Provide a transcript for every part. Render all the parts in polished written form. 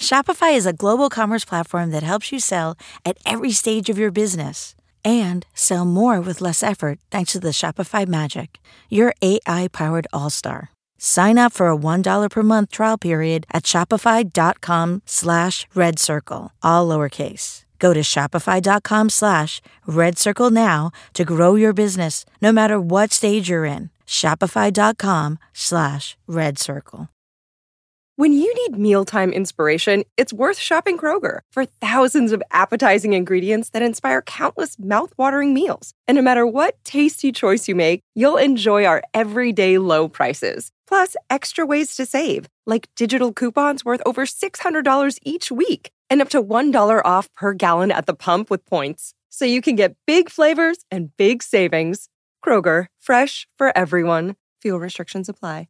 Shopify is a global commerce platform that helps you sell at every stage of your business and sell more with less effort thanks to the Shopify Magic, your AI-powered all-star. Sign up for a $1 per month trial period at shopify.com/redcircle, all lowercase. Go to shopify.com/redcircle now to grow your business no matter what stage you're in. Shopify.com/redcircle. When you need mealtime inspiration, it's worth shopping Kroger for thousands of appetizing ingredients that inspire countless mouthwatering meals. And no matter what tasty choice you make, you'll enjoy our everyday low prices. Plus, extra ways to save, like digital coupons worth over $600 each week and up to $1 off per gallon at the pump with points. So you can get big flavors and big savings. Kroger, fresh for everyone. Fuel restrictions apply.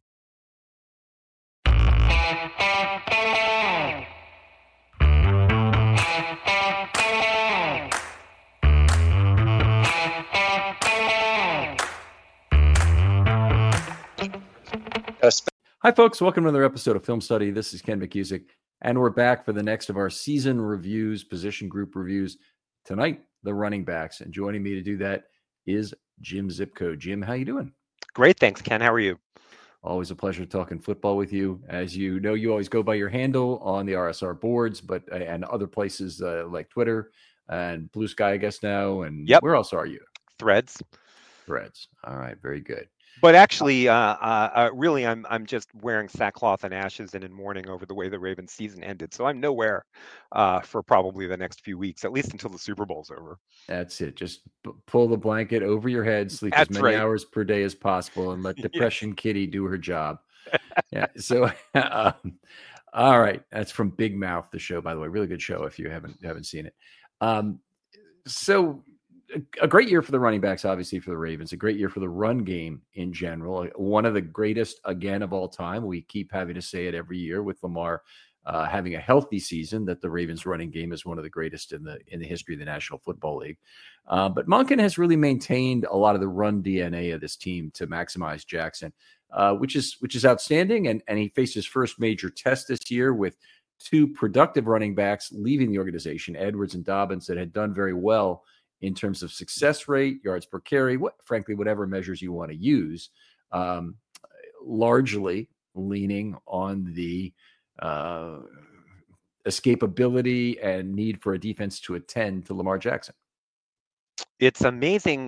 Hi, folks. Welcome to another episode of Film Study. This is Ken McKusick, and we're back for the next of our season reviews, position group reviews. Tonight, the running backs, and joining me to do that is Jim Zipko. Jim, how you doing? Great, thanks, Ken. How are you? Always a pleasure talking football with you. As you know, you always go by your handle on the RSR boards, but and other places like Twitter and Blue Sky, I guess now. And Where else are you? Threads. All right, very good. But actually, really, I'm just wearing sackcloth and ashes and in mourning over the way the Ravens season ended. So I'm nowhere for probably the next few weeks, at least until the Super Bowl's over. That's it. Just pull the blanket over your head, sleep as many hours per day as possible, and let Depression Kitty do her job. Yeah. So, all right. That's from Big Mouth, the show, by the way. Really good show if you haven't seen it. So a great year for the running backs, obviously, for the Ravens. A great year for the run game in general. One of the greatest, again, of all time. We keep having to say it every year with Lamar having a healthy season, that the Ravens running game is one of the greatest in the history of the National Football League. But Monken has really maintained a lot of the run DNA of this team to maximize Jackson, which is outstanding. And he faced his first major test this year with two productive running backs leaving the organization, Edwards and Dobbins, that had done very well in terms of success rate, yards per carry, frankly, whatever measures you want to use, largely leaning on the escapability and need for a defense to attend to Lamar Jackson. It's amazing.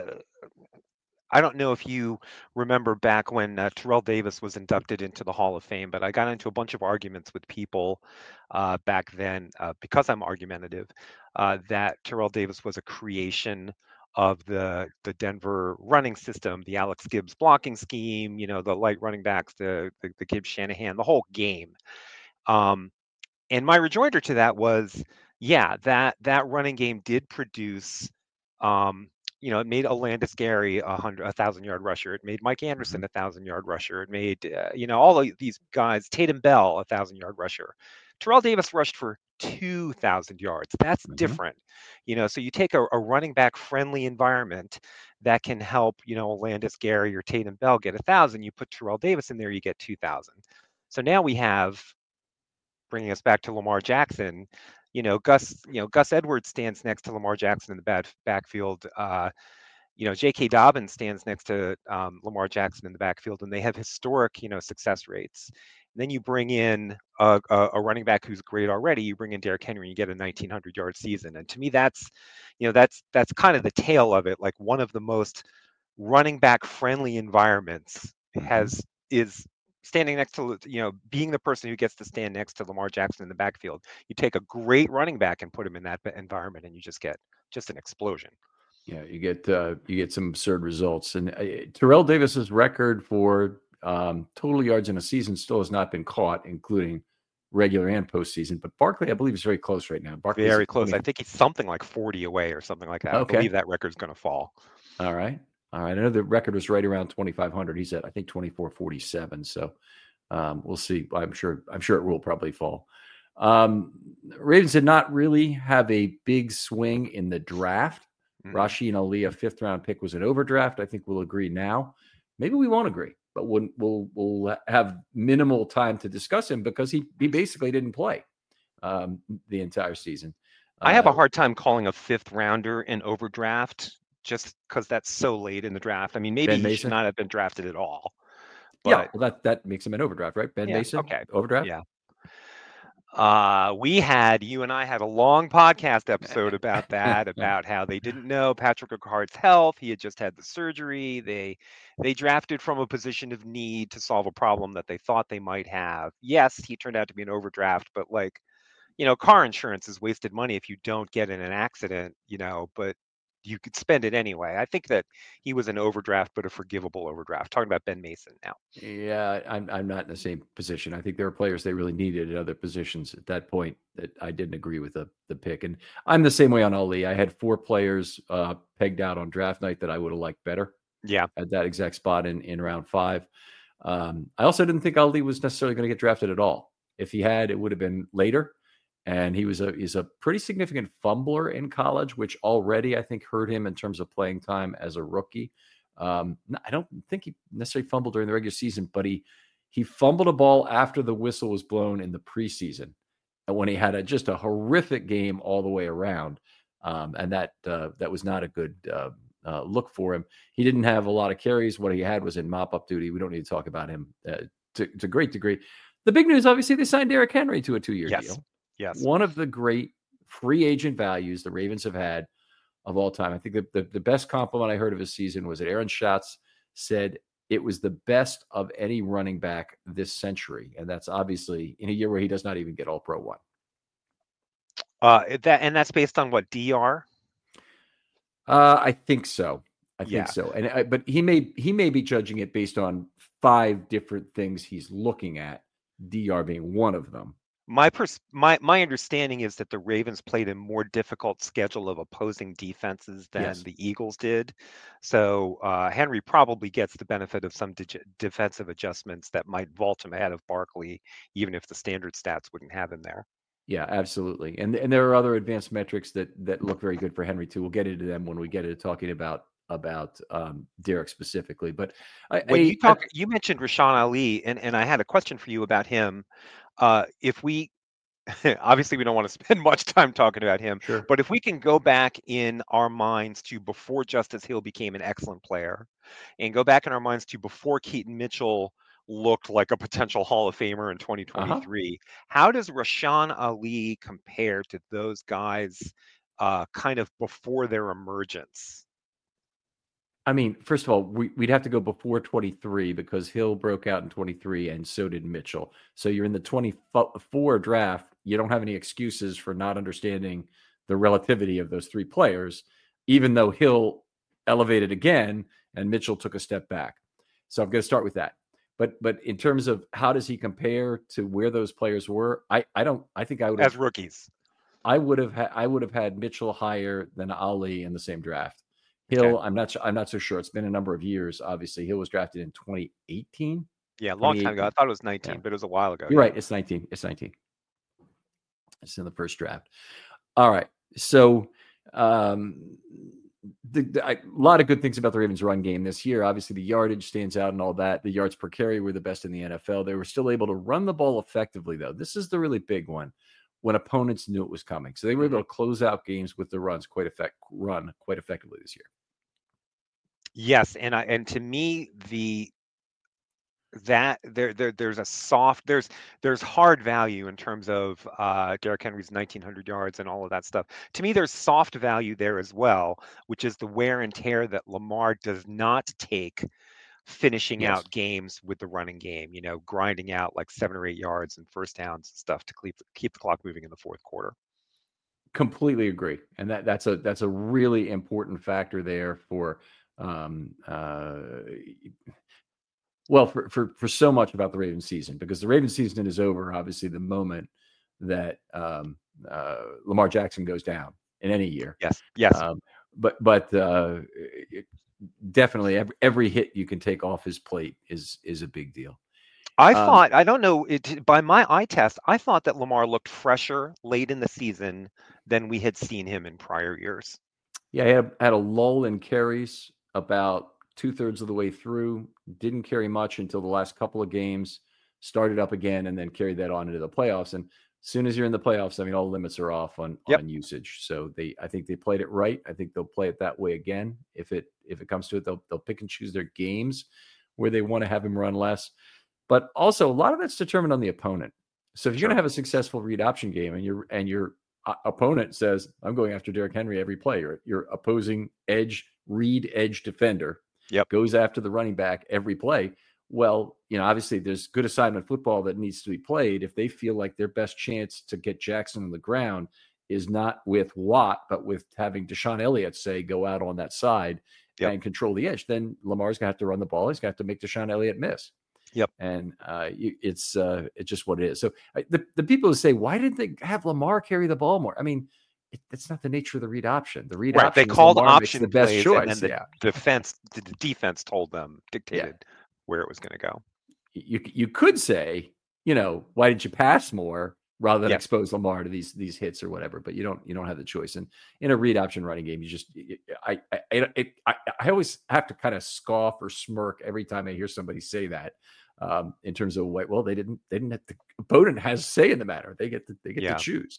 I don't know if you remember back when Terrell Davis was inducted into the Hall of Fame, but I got into a bunch of arguments with people back then because I'm argumentative, that Terrell Davis was a creation of the Denver running system, the Alex Gibbs blocking scheme, the light running backs, the Gibbs Shanahan, the whole game. And my rejoinder to that was, that running game did produce it made Olandis Gary a 1,000-yard rusher. It made Mike Anderson a 1,000-yard rusher. It made all of these guys, Tatum Bell, a 1,000-yard rusher. Terrell Davis rushed for 2,000 yards. That's different. So you take a running back friendly environment that can help Olandis Gary or Tatum Bell get 1,000. You put Terrell Davis in there, you get 2,000. So now we have, bringing us back to Lamar Jackson. Gus Edwards stands next to Lamar Jackson in the backfield. J.K. Dobbins stands next to Lamar Jackson in the backfield, and they have historic, success rates. And then you bring in a running back who's great already. You bring in Derrick Henry, and you get a 1,900-yard season. And to me, that's kind of the tail of it. Like, one of the most running back friendly environments is standing next to, being the person who gets to stand next to Lamar Jackson in the backfield. You take a great running back and put him in that environment, and you just get an explosion. Yeah, you get some absurd results. And Terrell Davis's record for total yards in a season still has not been caught, including regular and postseason. But Barkley, I believe, is very close right now. Barkley's very close. I think he's something like 40 away or something like that. Okay. I believe that record's going to fall. All right. I know the record was right around 2,500. He's at, I think, 2,447. So we'll see. I'm sure it will probably fall. Ravens did not really have a big swing in the draft. Rasheen Ali, a fifth-round pick, was an overdraft. I think we'll agree now. Maybe we won't agree, but we'll have minimal time to discuss him because he basically didn't play. the entire season. I have a hard time calling a 5th rounder an overdraft just because that's so late in the draft. I mean, maybe he should not have been drafted at all. But, yeah, well, that makes him an overdraft, right? Ben Mason, okay, overdraft. Yeah. You and I had a long podcast episode about that, about how they didn't know Patrick Ricard's health. He had just had the surgery. They drafted from a position of need to solve a problem that they thought they might have. Yes, he turned out to be an overdraft, but car insurance is wasted money if you don't get in an accident, but you could spend it anyway. I think that he was an overdraft, but a forgivable overdraft. Talking about Ben Mason now. Yeah, I'm not in the same position. I think there are players they really needed at other positions at that point that I didn't agree with the pick. And I'm the same way on Ali. I had 4 players pegged out on draft night that I would have liked better. Yeah, at that exact spot in round 5. I also didn't think Ali was necessarily going to get drafted at all. If he had, it would have been later. And he's a pretty significant fumbler in college, which already I think hurt him in terms of playing time as a rookie. I don't think he necessarily fumbled during the regular season, but he fumbled a ball after the whistle was blown in the preseason, and when he had just a horrific game all the way around, and that was not a good look for him. He didn't have a lot of carries. What he had was in mop-up duty. We don't need to talk about him to a great degree. The big news, obviously, they signed Derrick Henry to a 2-year deal. Yes. One of the great free agent values the Ravens have had of all time. I think the best compliment I heard of his season was that Aaron Schatz said it was the best of any running back this century. And that's obviously in a year where he does not even get All-Pro 1. That's based on what, DR? I think so. I think so. But he may be judging it based on 5 different things he's looking at, DR being one of them. My understanding is that the Ravens played a more difficult schedule of opposing defenses than the Eagles did. So Henry probably gets the benefit of some defensive adjustments that might vault him ahead of Barkley, even if the standard stats wouldn't have him there. Yeah, absolutely. And there are other advanced metrics that look very good for Henry too. We'll get into them when we get into talking about Derrick specifically. But you mentioned Rashaan Ali, and I had a question for you about him. If we obviously we don't want to spend much time talking about him, sure, but if we can go back in our minds to before Justice Hill became an excellent player, and go back in our minds to before Keaton Mitchell looked like a potential Hall of Famer in 2023, how does Rashaan Ali compare to those guys kind of before their emergence? I mean, first of all, we'd have to go before 23 because Hill broke out in 23 and so did Mitchell. So you're in the 24 draft. You don't have any excuses for not understanding the relativity of those 3 players, even though Hill elevated again and Mitchell took a step back. So I'm going to start with that. But in terms of how does he compare to where those players were, I think I would as rookies. I would have had Mitchell higher than Ali in the same draft. Hill, okay. I'm not so sure. It's been a number of years. Obviously, Hill was drafted in 2018. Yeah, a long time ago. I thought it was 19, but it was a while ago. You're right. It's 19. It's 19. It's in the first draft. All right. So a lot of good things about the Ravens run game this year. Obviously, the yardage stands out and all that. The yards per carry were the best in the NFL. They were still able to run the ball effectively, though. This is the really big one. When opponents knew it was coming. So they were able to close out games with the runs quite effectively this year. Yes, and to me there's hard value in terms of Derrick Henry's 1,900 yards and all of that stuff. To me, there's soft value there as well, which is the wear and tear that Lamar does not take finishing out games with the running game, grinding out like 7 or 8 yards and first downs and stuff to keep the clock moving in the fourth quarter. Completely agree. And that's a really important factor there for for so much about the Ravens season, because the Ravens season is over, obviously, the moment that Lamar Jackson goes down in any year. Yes. But definitely every hit you can take off his plate is a big deal. I don't know, by my eye test, I thought that Lamar looked fresher late in the season than we had seen him in prior years. Yeah, he had a lull in carries about 2/3 of the way through, didn't carry much until the last couple of games, started up again, and then carried that on into the playoffs. And As soon as you're in the playoffs, I mean, all limits are off on usage. So I think they played it right. I think they'll play it that way again. If it comes to it, they'll pick and choose their games where they want to have him run less. But also, a lot of that's determined on the opponent. So if you're going to have a successful read option game, and your opponent says, "I'm going after Derrick Henry every play," or your opposing read edge defender goes after the running back every play. Well, obviously there's good assignment football that needs to be played. If they feel like their best chance to get Jackson on the ground is not with Watt, but with having Deshaun Elliott, say, go out on that side and control the edge, then Lamar's going to have to run the ball. He's going to have to make Deshaun Elliott miss. And it's just what it is. So the people who say, why didn't they have Lamar carry the ball more? I mean, it's not the nature of the read option. The read option, they called Lamar option the best plays, choice. And then the defense dictated where it was going to go. You could say, why didn't you pass more rather than expose Lamar to these hits or whatever? But you don't have the choice. And in a read option running game, I always have to kind of scoff or smirk every time I hear somebody say that. In terms of they didn't have, the opponent has say in the matter. They get to choose.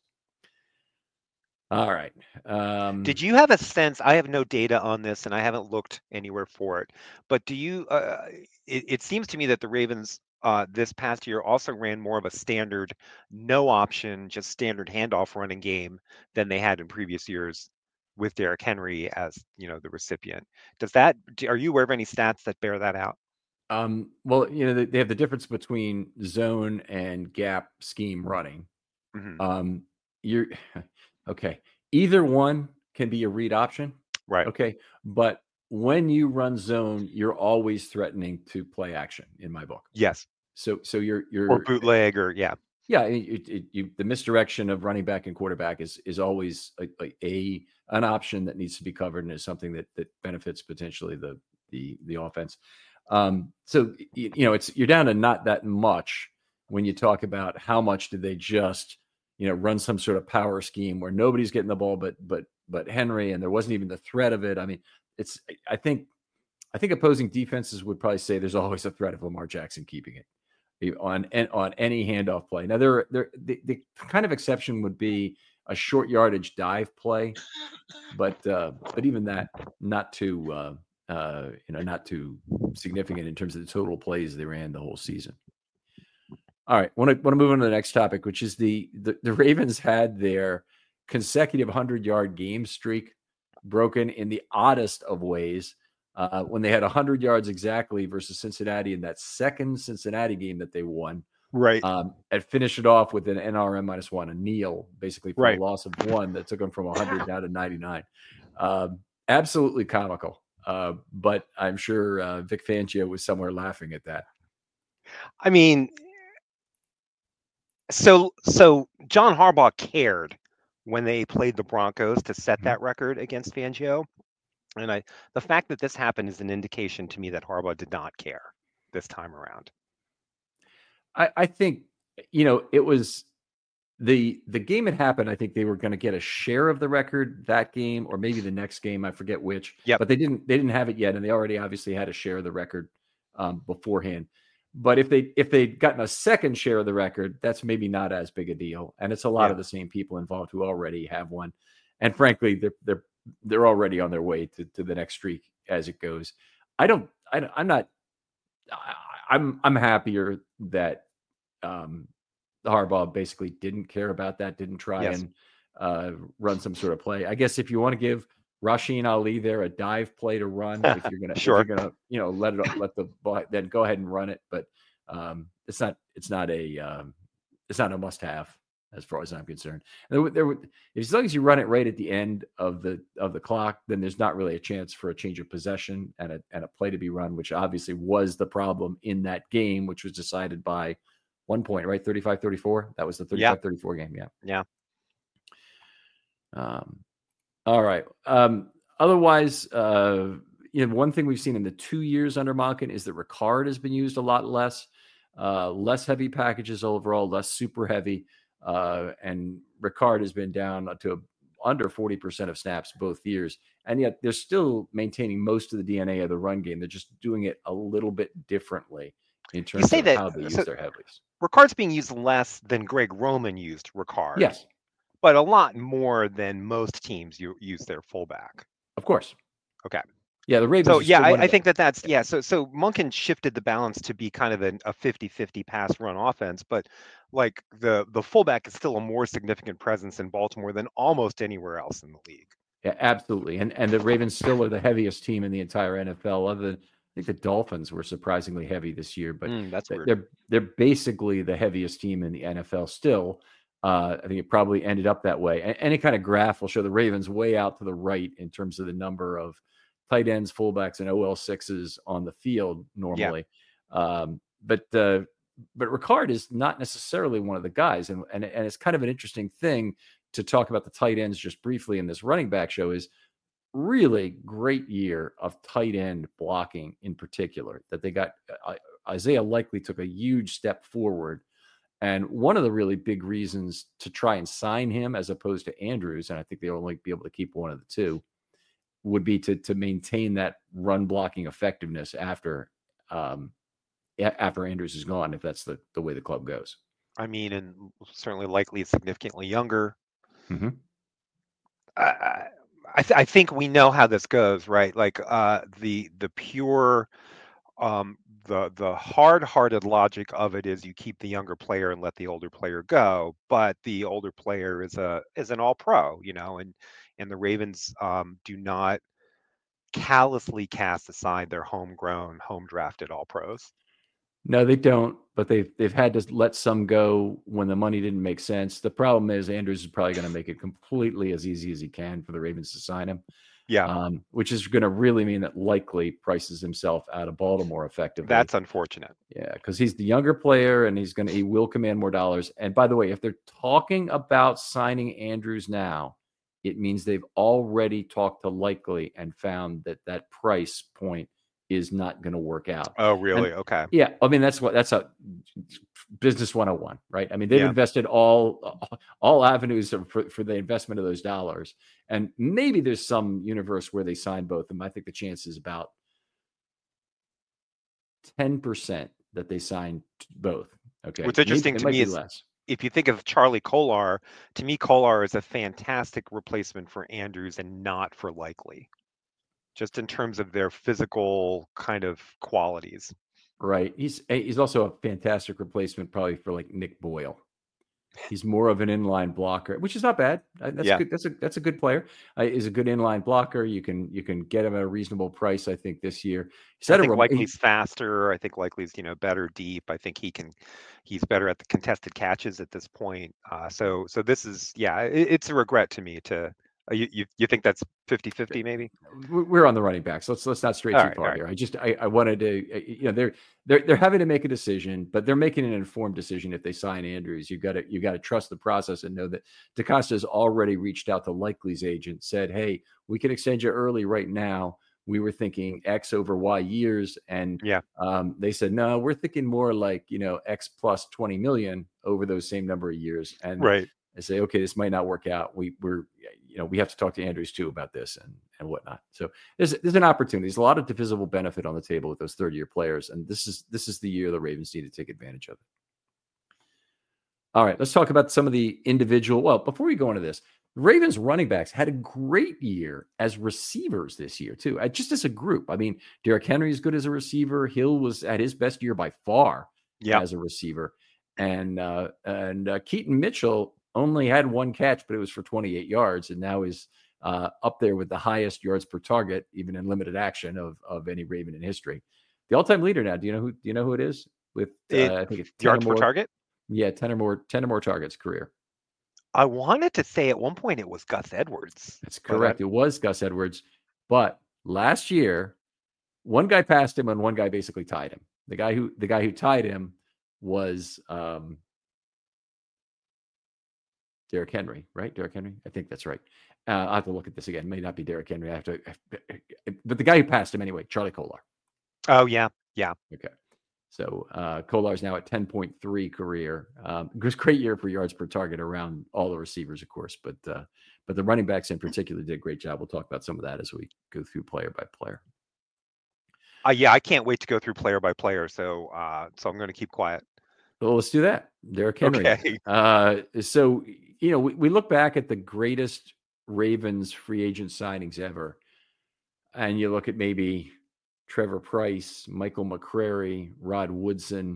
All right. Did you have a sense? I have no data on this, and I haven't looked anywhere for it. But do you? It seems to me that the Ravens this past year also ran more of a standard, no option, just standard handoff running game than they had in previous years, with Derrick Henry as the recipient. Are you aware of any stats that bear that out? Well, they have the difference between zone and gap scheme running. Mm-hmm. You're okay. Either one can be a read option, right? Okay, but when you run zone, you're always threatening to play action in my book. Yes. So you're or bootleg or the misdirection of running back and quarterback is always an option that needs to be covered and is something that benefits potentially the offense. So you're down to not that much when you talk about how much did they just run some sort of power scheme where nobody's getting the ball but Henry, and there wasn't even the threat of it. I mean, I think opposing defenses would probably say there's always a threat of Lamar Jackson keeping it on any handoff play. Now the kind of exception would be a short yardage dive play, but even that not too not too significant in terms of the total plays they ran the whole season. All right, want to move on to the next topic, which is the Ravens had their consecutive 100-yard game streak broken in the oddest of ways when they had 100 yards exactly versus Cincinnati in that second Cincinnati game that they won. Right. And finished it off with an NRM -1, a kneel, basically for a loss of 1 that took them from 100 down to 99. Absolutely comical. But I'm sure Vic Fangio was somewhere laughing at that. I mean, so John Harbaugh cared when they played the Broncos to set that record against Fangio. And the fact that this happened is an indication to me that Harbaugh did not care this time around. I think, it was the game had happened. I think they were going to get a share of the record that game, or maybe the next game. I forget which. Yeah, but they didn't have it yet, and they already obviously had a share of the record beforehand. But if they'd gotten a second share of the record, that's maybe not as big a deal. And it's a lot of the same people involved who already have one. And frankly, they're already on their way to the next streak as it goes. I'm happier that Harbaugh basically didn't care about that, didn't try and run some sort of play. I guess if you want to give Rasheen Ali there a dive play to run, if you're gonna let the ball, then go ahead and run it. But it's not a must-have as far as I'm concerned. As long as you run it right at the end of the clock, then there's not really a chance for a change of possession and a play to be run, which obviously was the problem in that game, which was decided by 1 point, right? 35-34. That was the 35-34 game. Yeah. All right. Otherwise, one thing we've seen in the 2 years under Monken is that Ricard has been used a lot less heavy packages overall, less super heavy. And Ricard has been down to under 40% of snaps both years. And yet they're still maintaining most of the DNA of the run game. They're just doing it a little bit differently. in terms of how they use their heavies. Ricard's being used less than Greg Roman used Ricard. Yes. But a lot more than most teams use their fullback. Of course. Okay. Yeah, the Ravens. So yeah, I think that's yeah. So Monken shifted the balance to be kind of a 50-50 pass run offense, but like the fullback is still a more significant presence in Baltimore than almost anywhere else in the league. Yeah, absolutely. And the Ravens still are the heaviest team in the entire NFL. Other than, I think the Dolphins were surprisingly heavy this year, but that's weird. They're basically the heaviest team in the NFL still. I think it probably ended up that way. And any kind of graph will show the Ravens way out to the right in terms of the number of tight ends, fullbacks, and OL6s on the field normally. Yeah. But Ricard is not necessarily one of the guys. And it's kind of an interesting thing to talk about the tight ends just briefly in this running back show. Is really great year of tight end blocking in particular that they got. Isaiah Likely took a huge step forward. And one of the really big reasons to try and sign him as opposed to Andrews, and I think they'll only be able to keep one of the two, would be to maintain that run blocking effectiveness after Andrews is gone, if that's the way the club goes. I mean, and certainly Likely significantly younger. Mm-hmm. I think we know how this goes, right? Like the pure the hard-hearted logic of it is you keep the younger player and let the older player go, but the older player is an all-pro, and the Ravens do not callously cast aside their homegrown, home-drafted all-pros. No, they don't, but they've had to let some go when the money didn't make sense. The problem is Andrews is probably going to make it completely as easy as he can for the Ravens to sign him. Yeah. Which is going to really mean that Likely prices himself out of Baltimore effectively. That's unfortunate. Yeah, because he's the younger player and he will command more dollars. And by the way, if they're talking about signing Andrews now, it means they've already talked to Likely and found that price point is not going to work out. Oh, really? Okay. Yeah. I mean, that's a business 101, right? I mean, they've invested all avenues for the investment of those dollars. And maybe there's some universe where they sign both of them. I think the chance is about 10% that they sign both. Okay. What's interesting to me is less. If you think of Charlie Kolar, to me, Kolar is a fantastic replacement for Andrews and not for Likely, just in terms of their physical kind of qualities. Right. He's also a fantastic replacement probably for like Nick Boyle. He's more of an inline blocker, which is not bad. Good. That's a good player. He's a good inline blocker. You can get him at a reasonable price, I think, this year. I think Likely's faster. I think Likely's better deep. I think he's better at the contested catches at this point. So this is it's a regret to me to. You think that's 50-50 maybe? We're on the running backs. Let's not stray too far here. I wanted to, they're having to make a decision, but they're making an informed decision. If they sign Andrews, you got to trust the process and know that DaCosta has already reached out to Likely's agent, said, hey, we can extend you early right now. We were thinking X over Y years. And they said, no, we're thinking more like, X plus 20 million over those same number of years. And I say, okay, this might not work out. We have to talk to Andrews too about this and whatnot. So there's an opportunity. There's a lot of divisible benefit on the table with those third-year players, and this is the year the Ravens need to take advantage of it. All right, let's talk about some of the individual. Well, before we go into this, the Ravens running backs had a great year as receivers this year too, just as a group. I mean, Derrick Henry is good as a receiver. Hill was at his best year by far as a receiver, and Keaton Mitchell only had one catch, but it was for 28 yards, and now is up there with the highest yards per target, even in limited action of any Raven in history. The all-time leader now. Do you know who it is? With I think it's yards per target. Yeah, 10 or more targets career. I wanted to say at one point it was Gus Edwards. That's correct. It was Gus Edwards, but last year, one guy passed him and one guy basically tied him. The guy who tied him was Derrick Henry, right? Derrick Henry? I think that's right. I'll have to look at this again. It may not be Derrick Henry. But the guy who passed him anyway, Charlie Kolar. Oh, yeah. Yeah. Okay. So Kolar's now at 10.3 career. It was a great year for yards per target around all the receivers, of course. But the running backs in particular did a great job. We'll talk about some of that as we go through player by player. Yeah, I can't wait to go through player by player. So I'm going to keep quiet. Well, let's do that. Derrick Henry. Okay. So, we look back at the greatest Ravens free agent signings ever, and you look at maybe Trevor Pryce, Michael McCrary, Rod Woodson.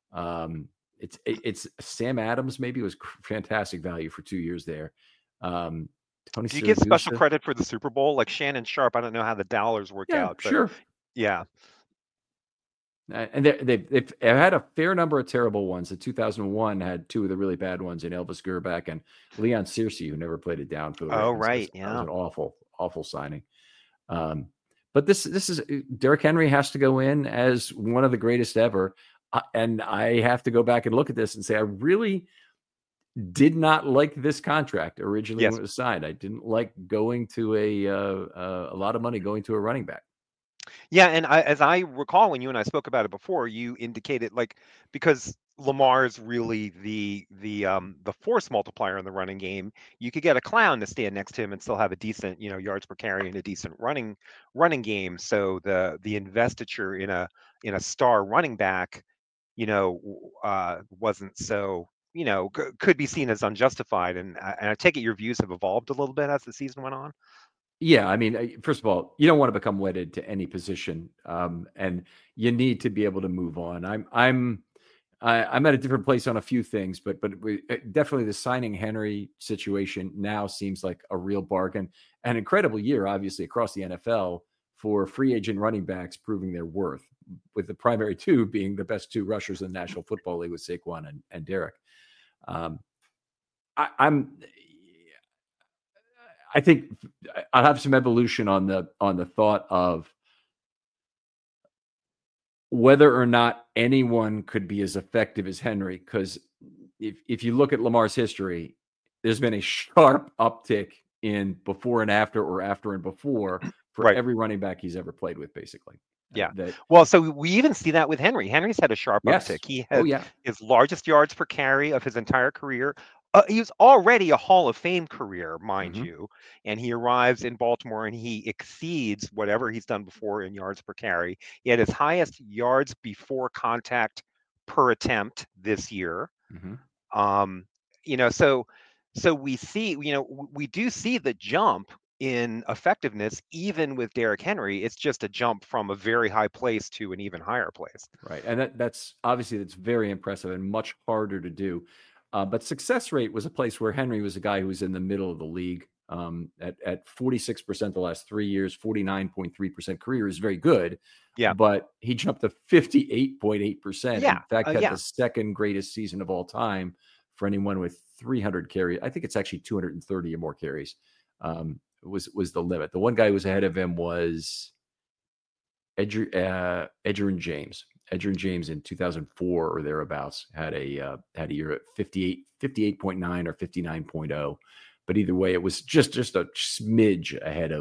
It's Sam Adams maybe was fantastic value for 2 years there. Tony Do you give special credit for the Super Bowl? Like Shannon Sharpe, I don't know how the dollars work out. But sure. Yeah. And they've had a fair number of terrible ones. The 2001 had two of the really bad ones in Elvis Grbac and Leon Searcy, who never played it down for the Ravens. Oh, right. That was an awful signing. But this is Derrick Henry has to go in as one of the greatest ever. And I have to go back and look at this and say, I really did not like this contract originally when it was signed. I didn't like going to a lot of money going to a running back. Yeah, and as I recall, when you and I spoke about it before, you indicated because Lamar is really the force multiplier in the running game. You could get a clown to stand next to him and still have a decent yards per carry and a decent running game. So the investiture in a star running back, wasn't so could be seen as unjustified. And I take it your views have evolved a little bit as the season went on. Yeah, I mean, first of all, you don't want to become wedded to any position, and you need to be able to move on. I'm at a different place on a few things, but definitely the signing Henry situation now seems like a real bargain. An incredible year, obviously, across the NFL for free agent running backs proving their worth, with the primary two being the best two rushers in the National Football League with Saquon and Derrick. I think I'll have some evolution on the thought of whether or not anyone could be as effective as Henry. Because if you look at Lamar's history, there's been a sharp uptick in before and after, or after and before, for every running back he's ever played with, basically. Yeah. Well, so we even see that with Henry. Henry's had a sharp uptick. He has his largest yards per carry of his entire career. He was already a Hall of Fame career, mind you, and he arrives in Baltimore and he exceeds whatever he's done before in yards per carry. He had his highest yards before contact per attempt this year. So we see, we do see the jump in effectiveness, even with Derrick Henry. It's just a jump from a very high place to an even higher place. Right, and that's very impressive and much harder to do. But success rate was a place where Henry was a guy who was in the middle of the league at 46% the last 3 years, 49.3% career is very good. Yeah. But he jumped to 58.8%. Yeah. In fact, had the second greatest season of all time for anyone with 300 carries. I think it's actually 230 or more carries was the limit. The one guy who was ahead of him was Edgerrin James. Edgerrin James in 2004 or thereabouts had a year at 58.9 or 59.0, but either way, it was just a smidge ahead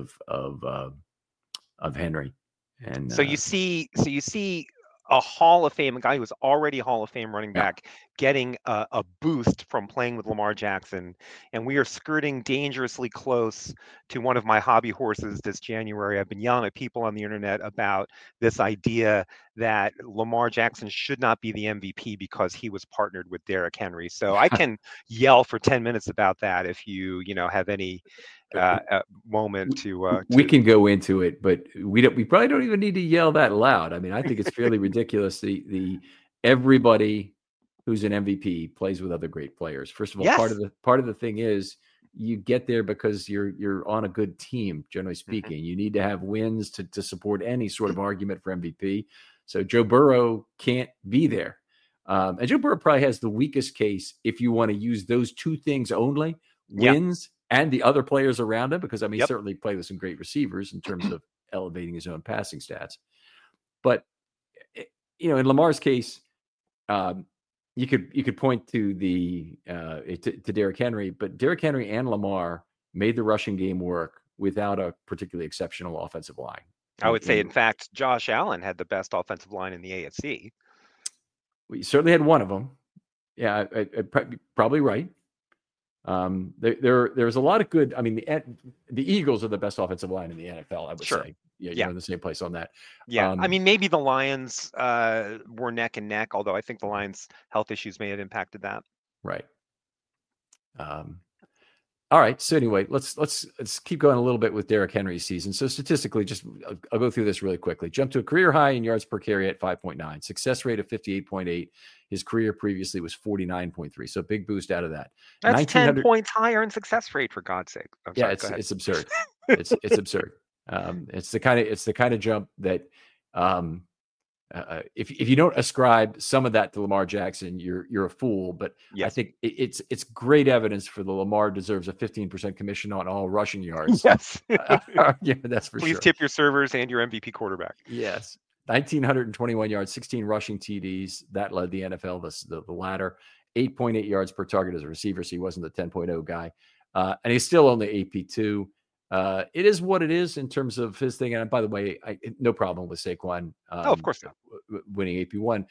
of Henry. And so you see a Hall of Fame, a guy who was already a Hall of Fame running back, getting a boost from playing with Lamar Jackson. And we are skirting dangerously close to one of my hobby horses this January. I've been yelling at people on the internet about this idea that Lamar Jackson should not be the MVP because he was partnered with Derrick Henry. So I can yell for 10 minutes about that if you have any moment to we can go into it, but we probably don't even need to yell that loud. I mean, I think it's fairly ridiculous. The everybody who's an MVP plays with other great players. First of all, part of the thing is you get there because you're on a good team, generally speaking. You need to have wins to support any sort of argument for MVP. So Joe Burrow can't be there. And Joe Burrow probably has the weakest case if you want to use those two things only, wins and the other players around him, because he certainly played with some great receivers in terms of elevating his own passing stats. But in Lamar's case, you could point to to Derrick Henry, but Derrick Henry and Lamar made the rushing game work without a particularly exceptional offensive line. I would say, in fact, Josh Allen had the best offensive line in the AFC. We certainly had one of them. Yeah, probably right. There's a lot of good. I mean, the Eagles are the best offensive line in the NFL, I would say. Yeah, you're in the same place on that. Yeah, I mean, maybe the Lions were neck and neck, although I think the Lions' health issues may have impacted that. Right. All right. So anyway, let's keep going a little bit with Derrick Henry's season. So statistically, I'll go through this really quickly. Jumped to a career high in yards per carry at 5.9, success rate of 58.8. His career previously was 49.3. So big boost out of that. That's 10 points higher in success rate, for God's sake. It's absurd. It's absurd. It's the kind of jump that if you don't ascribe some of that to Lamar Jackson, you're a fool. But yes. I think it's great evidence for the Lamar deserves a 15% commission on all rushing yards. Yes, yeah, that's for Please sure. Please tip your servers and your MVP quarterback. Yes, 1,921 yards, 16 rushing TDs that led the NFL. The latter, 8.8 yards per target as a receiver, so he wasn't the 10.0 guy, and he's still only AP2. It is what it is in terms of his thing. And by the way, no problem with Saquon. Of course not. Winning AP1.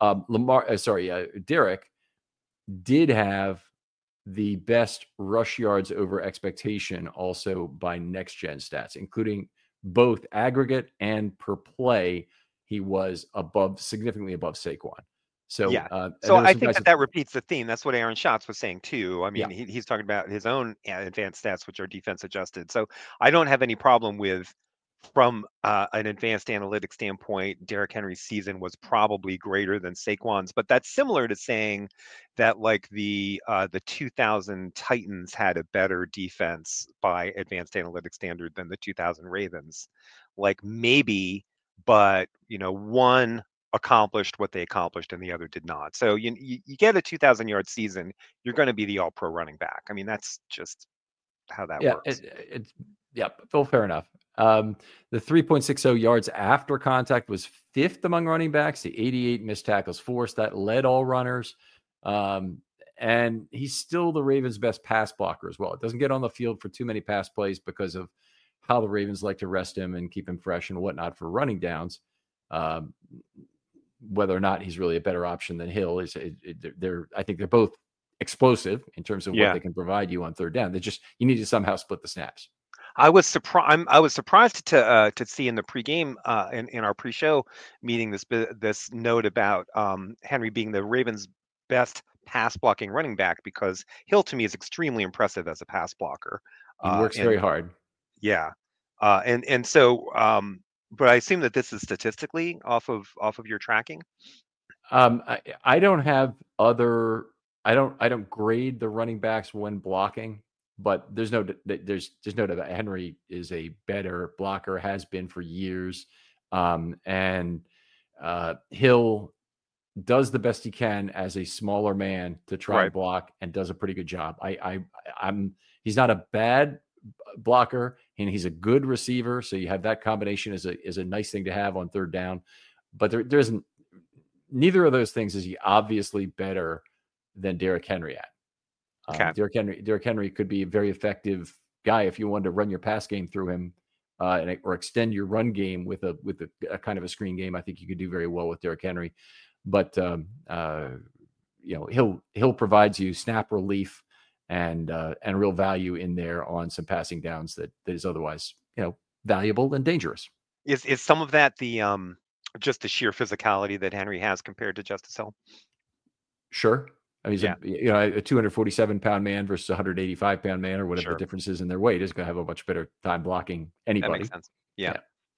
Derrick did have the best rush yards over expectation also by next gen stats, including both aggregate and per play. He was significantly above Saquon. So yeah, so I think that repeats the theme. That's what Aaron Schatz was saying too. I mean, he's talking about his own advanced stats, which are defense adjusted. So I don't have any problem with, from an advanced analytics standpoint, Derrick Henry's season was probably greater than Saquon's. But that's similar to saying that like the 2000 Titans had a better defense by advanced analytics standard than the 2000 Ravens. Like maybe, but one accomplished what they accomplished and the other did not. So you get a 2,000-yard season, you're going to be the all-pro running back. I mean, that's just how that works. Fair enough. The 3.60 yards after contact was fifth among running backs. The 88 missed tackles forced, that led all runners. And he's still the Ravens' best pass blocker as well. It doesn't get on the field for too many pass plays because of how the Ravens like to rest him and keep him fresh and whatnot for running downs. Whether or not he's really a better option than Hill I think they're both explosive in terms of what they can provide you on third down. You need to somehow split the snaps. I was surprised to see in the pregame in our pre-show meeting this note about Henry being the Ravens' best pass blocking running back, because Hill to me is extremely impressive as a pass blocker. He works very hard. Yeah, and so. But I assume that this is statistically off of your tracking. I don't have other. I don't grade the running backs when blocking, but there's no doubt that Henry is a better blocker, has been for years, and Hill does the best he can as a smaller man to try and block, and does a pretty good job. He's not a bad blocker, and he's a good receiver, so you have that combination is a nice thing to have on third down. But there isn't, neither of those things is he obviously better than Derrick Henry at. Okay. Derrick Henry could be a very effective guy if you wanted to run your pass game through him, or extend your run game with a kind of a screen game. I think you could do very well with Derrick Henry, but Hill provides you snap relief and real value in there on some passing downs that is otherwise, valuable and dangerous. Is some of that the just the sheer physicality that Henry has compared to Justice Hill? Sure. I mean, he's a 247-pound man versus a 185-pound man, or whatever the difference is in their weight, is going to have a much better time blocking anybody. That makes sense. Yeah.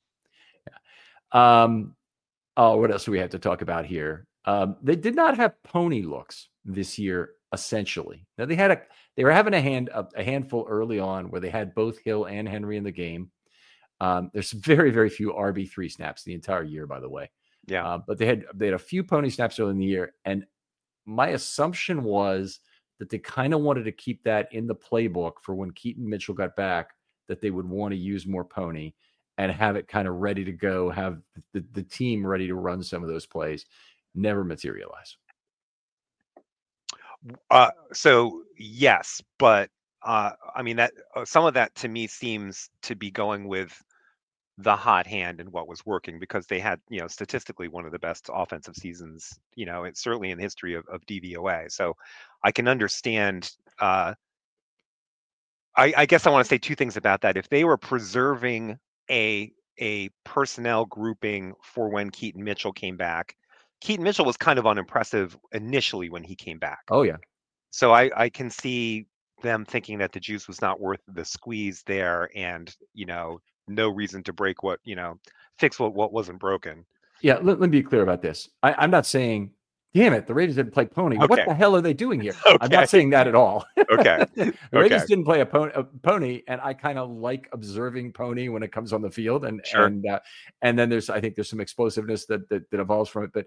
What else do we have to talk about here? They did not have pony looks this year, essentially. Now they were having a handful early on where they had both Hill and Henry in the game. There's very, very few RB3 snaps the entire year, by the way. Yeah. But they had a few pony snaps early in the year, and my assumption was that they kind of wanted to keep that in the playbook for when Keaton Mitchell got back, that they would want to use more pony and have it kind of ready to go, have the team ready to run some of those plays. Never materialize. So yes, but I mean that some of that to me seems to be going with the hot hand and what was working, because they had, statistically one of the best offensive seasons, it's certainly in the history of DVOA. So I can understand I guess I want to say two things about that. If they were preserving a personnel grouping for when Keaton Mitchell came back, Keaton Mitchell was kind of unimpressive initially when he came back. Oh yeah. So I can see them thinking that the juice was not worth the squeeze there, and no reason to break fix what wasn't broken. Yeah, let me be clear about this. I'm not saying, damn it, the Ravens didn't play pony. Okay. What the hell are they doing here? Okay. I'm not saying that at all. Okay. The Ravens didn't play a pony, and I kind of like observing pony when it comes on the field, and sure. and then I think there's some explosiveness that evolves from it. But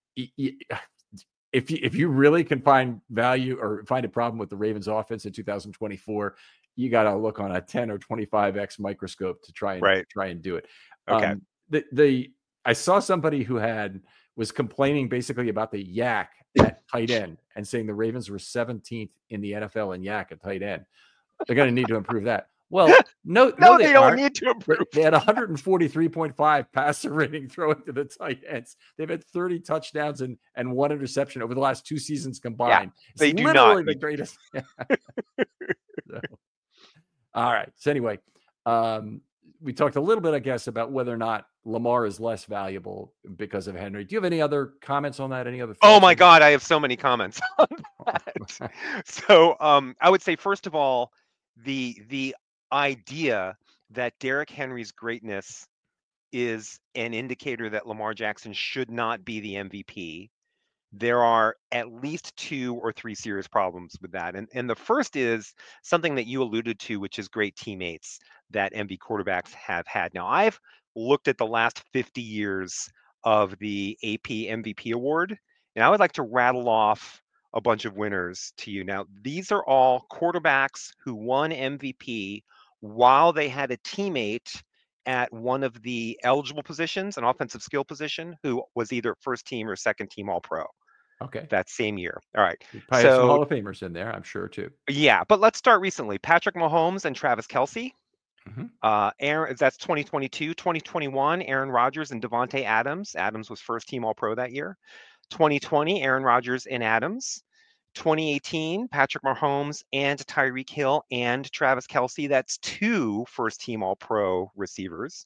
if you really can find value or find a problem with the Ravens offense in 2024, you got to look on a 10 or 25x microscope to try and do it. Okay. I saw somebody who was complaining basically about the yak at tight end and saying the Ravens were 17th in the NFL in yak at tight end. They're going to need to improve that. Well, no, they don't need to improve. They had 143.5 passer rating throwing to the tight ends. They've had 30 touchdowns and 1 interception over the last 2 seasons combined. Yeah, they do literally not. The greatest. So, all right. So anyway, we talked a little bit, I guess, about whether or not Lamar is less valuable because of Henry. Do you have any other comments on that? Any other? Oh my God, I have so many comments on that. So I would say, first of all, the idea that Derrick Henry's greatness is an indicator that Lamar Jackson should not be the MVP. There are at least 2 or 3 serious problems with that. And the first is something that you alluded to, which is great teammates that MV quarterbacks have had. Now, I've looked at the last 50 years of the AP MVP award, and I would like to rattle off a bunch of winners to you. Now, these are all quarterbacks who won MVP while they had a teammate at one of the eligible positions, an offensive skill position, who was either first team or second team All-Pro. Okay. That same year. All right. Probably have some Hall of Famers in there, I'm sure, too. Yeah, but let's start recently. Patrick Mahomes and Travis Kelce. Mm-hmm. That's 2022. 2021, Aaron Rodgers and Devontae Adams. Adams was first team All-Pro that year. 2020, Aaron Rodgers and Adams. 2018, Patrick Mahomes and Tyreek Hill and Travis Kelce. That's 2 first team All-Pro receivers.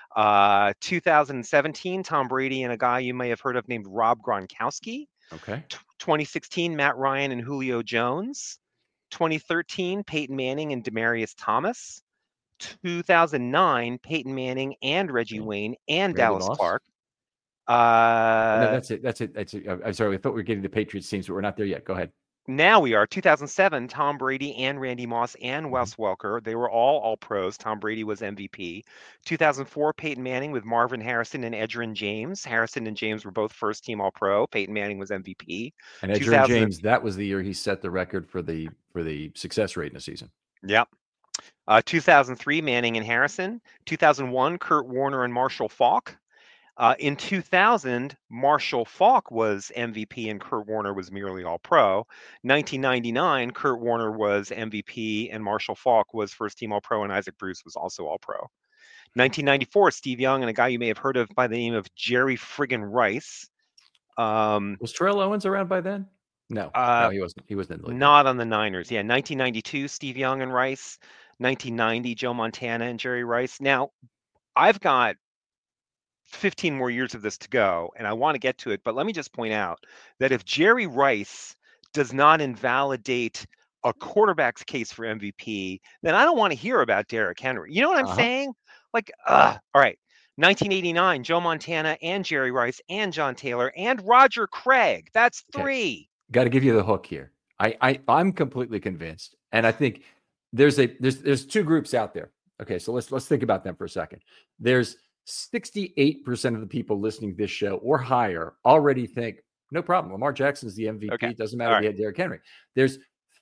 2017, Tom Brady and a guy you may have heard of named Rob Gronkowski. Okay. 2016, Matt Ryan and Julio Jones. 2013, Peyton Manning and Demaryius Thomas. 2009, Peyton Manning and Reggie Wayne and Randy Dallas Moss? Clark. No, that's it. I'm sorry. I thought we were getting the Patriots teams, but we're not there yet. Go ahead. Now we are. 2007, Tom Brady and Randy Moss and Wes Welker. They were all pros. Tom Brady was MVP. 2004, Peyton Manning with Marvin Harrison and Edgerrin James. Harrison and James were both first team All-Pro. Peyton Manning was MVP. And Edgerrin James, that was the year he set the record for the success rate in a season. Yep. 2003, Manning and Harrison. 2001, Kurt Warner and Marshall Faulk. In 2000, Marshall Faulk was MVP and Kurt Warner was merely All-Pro. 1999, Kurt Warner was MVP and Marshall Faulk was first team All-Pro, and Isaac Bruce was also All-Pro. 1994, Steve Young and a guy you may have heard of by the name of Jerry friggin' Rice. Was Terrell Owens around by then? No, he wasn't. He wasn't in the league. Not on the Niners. Yeah, 1992, Steve Young and Rice. 1990, Joe Montana and Jerry Rice. Now, I've got 15 more years of this to go, and I want to get to it, but let me just point out that if Jerry Rice does not invalidate a quarterback's case for MVP, then I don't want to hear about Derrick Henry. You know what I'm saying? Like, all right. 1989, Joe Montana and Jerry Rice and John Taylor and Roger Craig. That's 3. Okay. Got to give you the hook here. I'm completely convinced, and I think there's 2 groups out there. Okay, so let's think about them for a second. There's 68% of the people listening to this show or higher already think, no problem, Lamar Jackson's the MVP. Okay. It doesn't matter if he had Derrick Henry. There's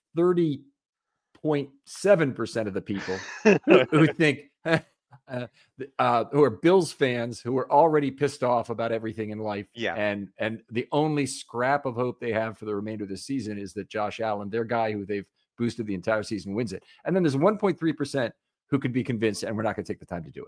30.7% of the people who think, who are Bills fans who are already pissed off about everything in life. Yeah. And the only scrap of hope they have for the remainder of the season is that Josh Allen, their guy who they've boosted the entire season, wins it. And then there's 1.3% who could be convinced, and we're not going to take the time to do it.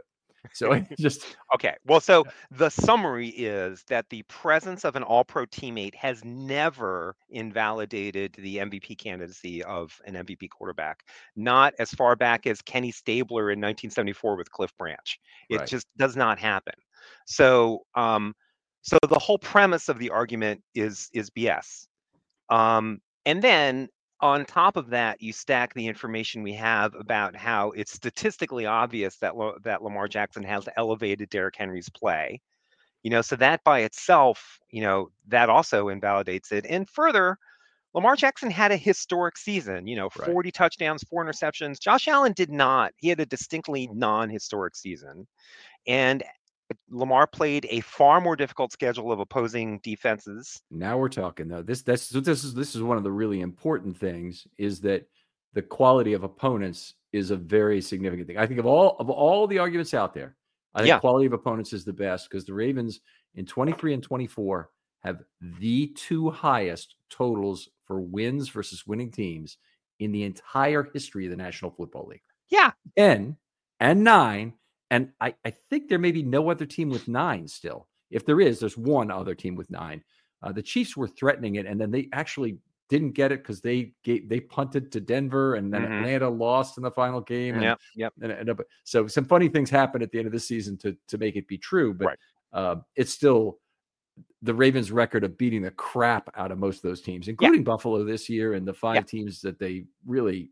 So it just okay. Well, so the summary is that the presence of an All-Pro teammate has never invalidated the MVP candidacy of an MVP quarterback. Not as far back as Kenny Stabler in 1974 with Cliff Branch. It just does not happen. So, so the whole premise of the argument is BS. And then on top of that, you stack the information we have about how it's statistically obvious that that Lamar Jackson has elevated Derrick Henry's play. So that by itself, that also invalidates it. And further, Lamar Jackson had a historic season, 40 touchdowns, 4 interceptions. Josh Allen did not. He had a distinctly non-historic season. And Lamar played a far more difficult schedule of opposing defenses. Now we're talking, though. This is one of the really important things, is that the quality of opponents is a very significant thing. I think of all the arguments out there, I think quality of opponents is the best, because the Ravens in 23 and 24 have the 2 highest totals for wins versus winning teams in the entire history of the National Football League. Yeah. 10 and 9. And I think there may be no other team with 9 still. If there is, there's one other team with 9. The Chiefs were threatening it, and then they actually didn't get it because they punted to Denver, and then Atlanta lost in the final game. And, so some funny things happened at the end of the season to make it be true. But it's still the Ravens' record of beating the crap out of most of those teams, including Buffalo this year, and the 5 teams that they really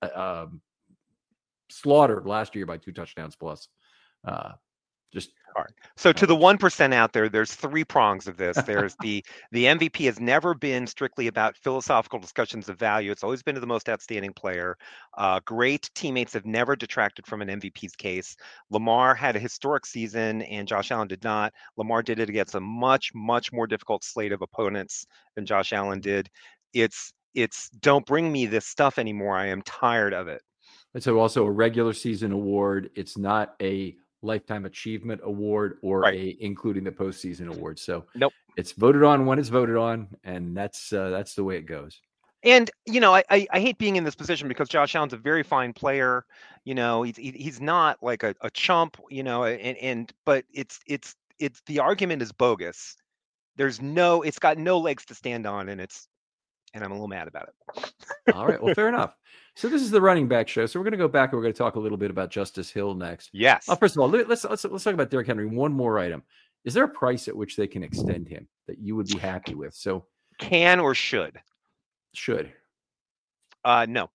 slaughtered last year by 2 touchdowns plus. Just hard. So to the 1% out there, there's 3 prongs of this. There's the MVP has never been strictly about philosophical discussions of value. It's always been to the most outstanding player. Great teammates have never detracted from an MVP's case. Lamar had a historic season and Josh Allen did not. Lamar did it against a much, much more difficult slate of opponents than Josh Allen did. It's don't bring me this stuff anymore. I am tired of it. It's also a regular season award. It's not a lifetime achievement award or including the postseason award. So it's voted on when it's voted on, and that's the way it goes. And I hate being in this position because Josh Allen's a very fine player. He's not like a chump. But it's the argument is bogus. It's got no legs to stand on, and I'm a little mad about it. All right. Well, fair enough. So this is the running back show. So we're going to go back and we're going to talk a little bit about Justice Hill next. Yes. First of all, let's talk about Derrick Henry. One more item. Is there a price at which they can extend him that you would be happy with? So can or should? Should. No.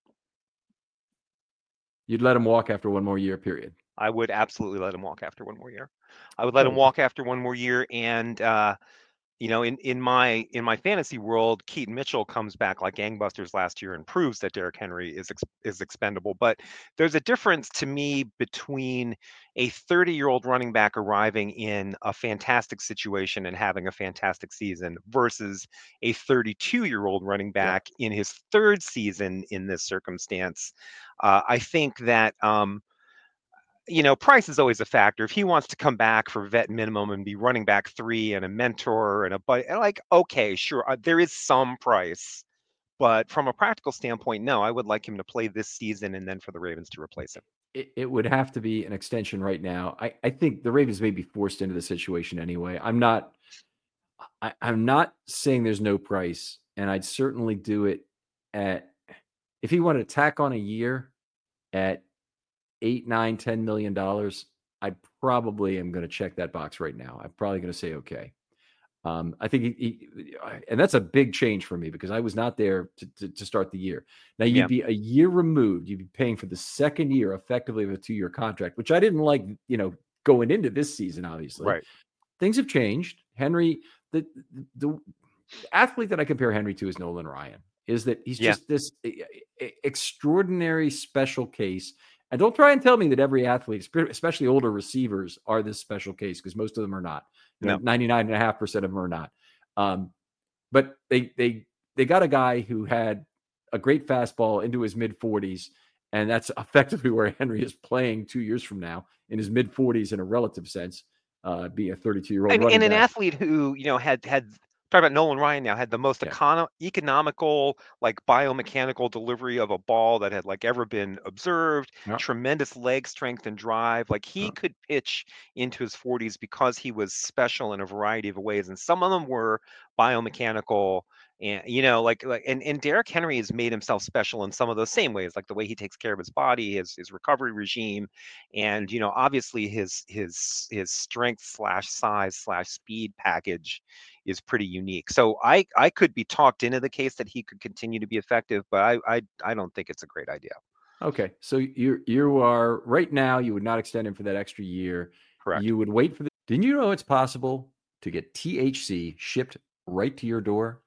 You'd let him walk after one more year, period. I would absolutely let him walk after one more year. I would let him walk after one more year, and in my fantasy world, Keaton Mitchell comes back like gangbusters last year and proves that Derrick Henry is expendable. But there's a difference to me between a 30-year-old running back arriving in a fantastic situation and having a fantastic season versus a 32-year-old running back in his 3rd season in this circumstance. I think that price is always a factor. If he wants to come back for vet minimum and be running back 3 and a mentor and a buddy, okay, sure, there is some price. But from a practical standpoint, no, I would like him to play this season and then for the Ravens to replace him. It would have to be an extension right now. I think the Ravens may be forced into the situation anyway. I'm not saying there's no price, and I'd certainly do it if he wanted to tack on a year at $8, $9, $10 million, I probably am going to check that box right now. I'm probably going to say, okay. I think and that's a big change for me because I was not there to start the year. Now you'd be a year removed. You'd be paying for the 2nd year effectively of a 2-year contract, which I didn't like, going into this season, obviously. Right. Things have changed. Henry, the athlete that I compare Henry to is Nolan Ryan, is that he's just this extraordinary special case. And don't try and tell me that every athlete, especially older receivers, are this special case, because most of them are not. 99.5% of them are not. But they got a guy who had a great fastball into his mid-40s, and that's effectively where Henry is playing 2 years from now, in his mid-40s in a relative sense, being a 32-year-old and an athlete who had talk about Nolan Ryan now, had the most economical, like biomechanical delivery of a ball that had like ever been observed. Tremendous leg strength and drive. Like he could pitch into his 40s because he was special in a variety of ways, and some of them were biomechanical. And and Derrick Henry has made himself special in some of those same ways, like the way he takes care of his body, his recovery regime, and obviously his strength / size / speed package is pretty unique. So I could be talked into the case that he could continue to be effective, but I don't think it's a great idea. Okay, so you are right now. You would not extend him for that extra year. Correct. You would wait for the. Didn't you know it's possible to get THC shipped right to your door?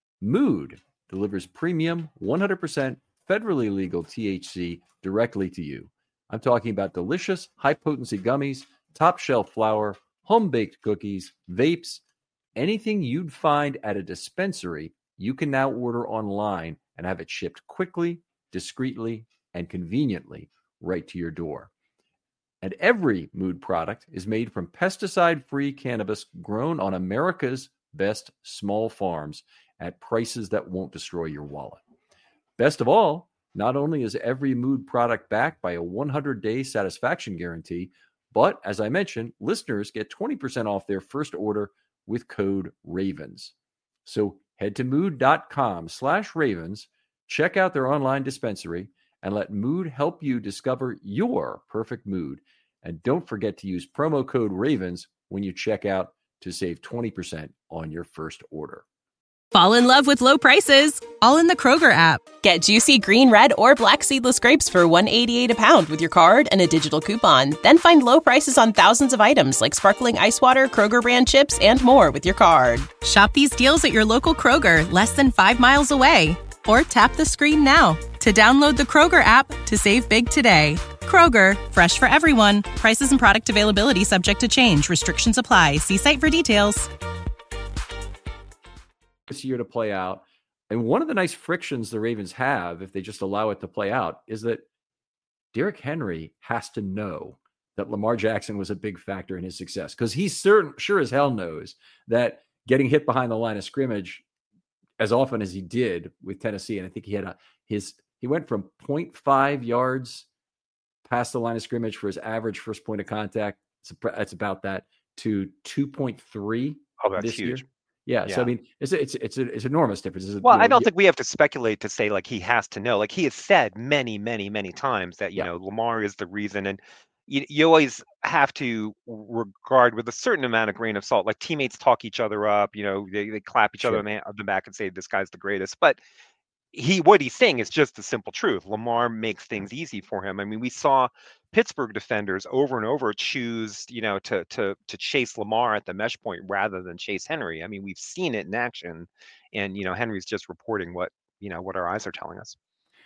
Mood delivers premium, 100% federally legal THC directly to you. I'm talking about delicious, high-potency gummies, top-shelf flour, home-baked cookies, vapes, anything you'd find at a dispensary, you can now order online and have it shipped quickly, discreetly, and conveniently right to your door. And every Mood product is made from pesticide-free cannabis grown on America's best small farms at prices that won't destroy your wallet. Best of all, not only is every Mood product backed by a 100-day satisfaction guarantee, but as I mentioned, listeners get 20% off their first order with code RAVENS. So head to mood.com/ravens, check out their online dispensary, and let Mood help you discover your perfect mood. And don't forget to use promo code RAVENS when you check out to save 20% on your first order. Fall in love with low prices, all in the Kroger app. Get juicy green, red, or black seedless grapes for $1.88 a pound with your card and a digital coupon. Then find low prices on thousands of items like sparkling ice water, Kroger brand chips, and more with your card. Shop these deals at your local Kroger, less than 5 miles away. Or tap the screen now to download the Kroger app to save big today. Kroger, fresh for everyone. Prices and product availability subject to change. Restrictions apply. See site for details. This year to play out. And one of the nice frictions the Ravens have, if they just allow it to play out, is that Derrick Henry has to know that Lamar Jackson was a big factor in his success, because he's sure as hell knows that getting hit behind the line of scrimmage as often as he did with Tennessee, and I think he had he went from 0.5 yards past the line of scrimmage for his average first point of contact. That's about that, to 2.3 that's this huge. year. Yeah, so I mean, it's enormous difference. Well, I don't think we have to speculate to say like he has to know. Like he has said many, many, many times that Lamar is the reason, and you always have to regard with a certain amount of grain of salt. Like teammates talk each other up, they clap each other on the back and say this guy's the greatest. But what he's saying is just the simple truth. Lamar makes things easy for him. I mean, we saw Pittsburgh defenders over and over choose, to chase Lamar at the mesh point rather than chase Henry. I mean, we've seen it in action, and Henry's just reporting what our eyes are telling us.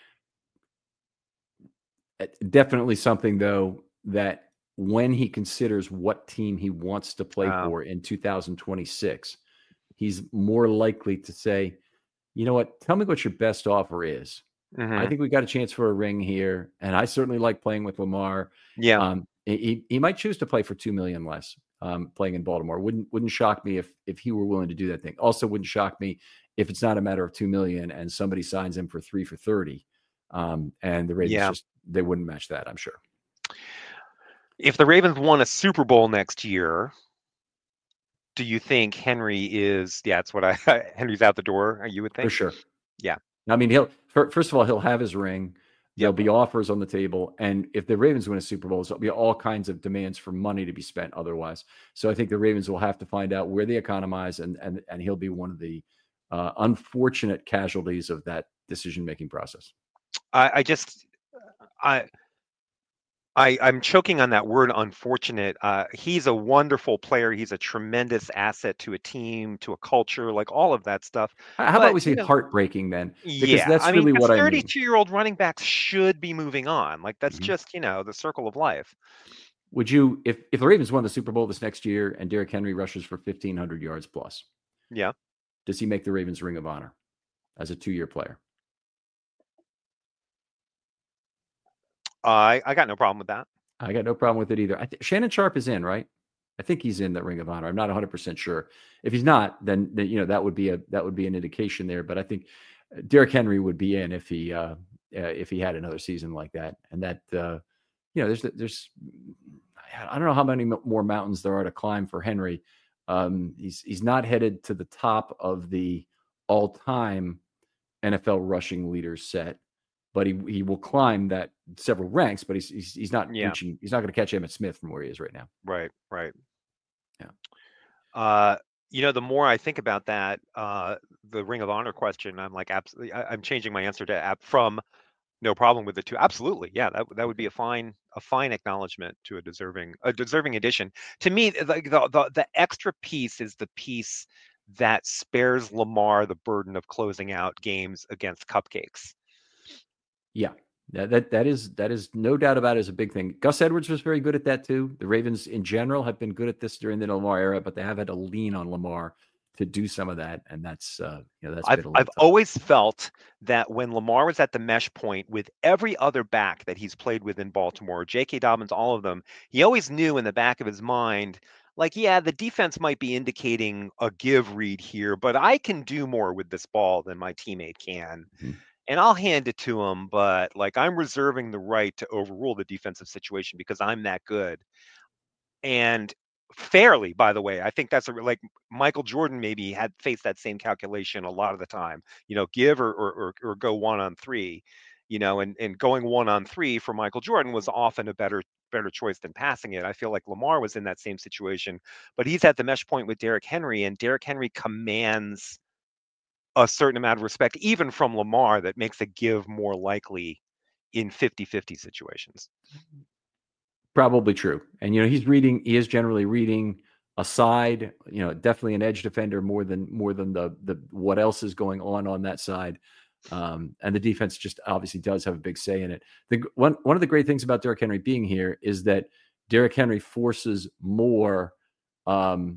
Definitely something though that when he considers what team he wants to play for in 2026, he's more likely to say, you know what, tell me what your best offer is. Mm-hmm. I think we got a chance for a ring here, and I certainly like playing with Lamar. Yeah, he might choose to play for $2 million less, playing in Baltimore. Wouldn't shock me if he were willing to do that thing. Also, wouldn't shock me if it's not a matter of $2 million and somebody signs him for 3 for $30, and the Ravens they wouldn't match that, I'm sure. If the Ravens won a Super Bowl next year, do you think Henry is? Yeah, it's what Henry's out the door. You would think for sure. Yeah, I mean, first of all, he'll have his ring. There'll be offers on the table, and if the Ravens win a Super Bowl, there'll be all kinds of demands for money to be spent otherwise. So I think the Ravens will have to find out where they economize, and he'll be one of the unfortunate casualties of that decision-making process. I'm choking on that word unfortunate. He's a wonderful player. He's a tremendous asset to a team, to a culture, like all of that stuff. How about we say heartbreaking then? Because that's really what I mean. 32-year-old running backs should be moving on. Like that's just, the circle of life. Would you, if the Ravens won the Super Bowl this next year and Derrick Henry rushes for 1,500 yards plus? Yeah. Does he make the Ravens Ring of Honor as a 2-year player? I got no problem with that. I got no problem with it either. Shannon Sharpe is in, right? I think he's in the Ring of Honor. I'm not 100% sure. If he's not, then that would be an indication there. But I think Derrick Henry would be in if he had another season like that. And that there's I don't know how many more mountains there are to climb for Henry. He's not headed to the top of the all-time NFL rushing leaders set, but he will climb that several ranks. But he's not reaching. He's not going to catch Emmitt Smith from where he is right now. Right. Yeah. The more I think about that, the Ring of Honor question, I'm like, absolutely. I'm changing my answer to from no problem with the two. Absolutely, yeah. That would be a fine acknowledgement to a deserving addition. To me, the extra piece is the piece that spares Lamar the burden of closing out games against cupcakes. Yeah, that is no doubt about it, is a big thing. Gus Edwards was very good at that too. The Ravens in general have been good at this during the Lamar era, but they have had to lean on Lamar to do some of that, and that's I've always felt that when Lamar was at the mesh point with every other back that he's played with in Baltimore, J.K. Dobbins, all of them, he always knew in the back of his mind, like, yeah, the defense might be indicating a give read here, but I can do more with this ball than my teammate can. Mm-hmm. And I'll hand it to him, but like, I'm reserving the right to overrule the defensive situation because I'm that good. And fairly, by the way, I think that's like Michael Jordan maybe had faced that same calculation a lot of the time, give or go 1-on-3, and going 1-on-3 for Michael Jordan was often a better choice than passing it. I feel like Lamar was in that same situation, but he's at the mesh point with Derrick Henry, and Derrick Henry commands a certain amount of respect, even from Lamar, that makes a give more likely in 50-50 situations. Probably true. And, he is generally reading a side, definitely an edge defender more than the what else is going on that side. And the defense just obviously does have a big say in it. One of the great things about Derrick Henry being here is that Derrick Henry forces more for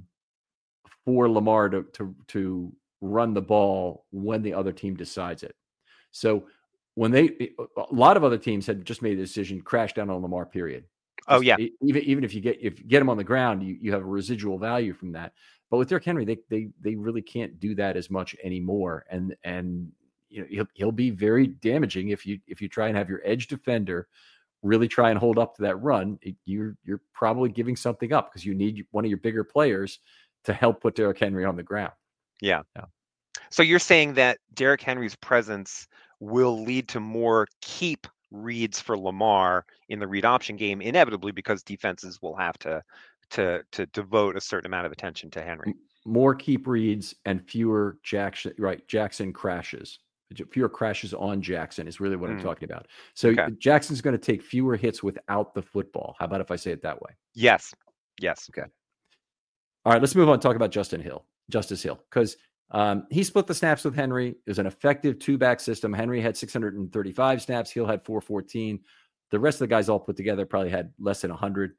Lamar to run the ball when the other team decides it. So when a lot of other teams had just made the decision, crash down on Lamar, period. Oh yeah. Even if you get him on the ground, you have a residual value from that. But with Derrick Henry, they really can't do that as much anymore. And he'll be very damaging if you try and have your edge defender really try and hold up to that run. You're probably giving something up because you need one of your bigger players to help put Derrick Henry on the ground. Yeah. So you're saying that Derrick Henry's presence will lead to more keep reads for Lamar in the read option game, inevitably, because defenses will have to devote a certain amount of attention to Henry. More keep reads and fewer Jackson crashes. Fewer crashes on Jackson is really what I'm talking about. So okay. Jackson's going to take fewer hits without the football. How about if I say it that way? Yes. Okay. All right, let's move on and talk about Justice Hill, because he split the snaps with Henry. It was an effective two-back system. Henry had 635 snaps. Hill had 414. The rest of the guys all put together probably had less than 100.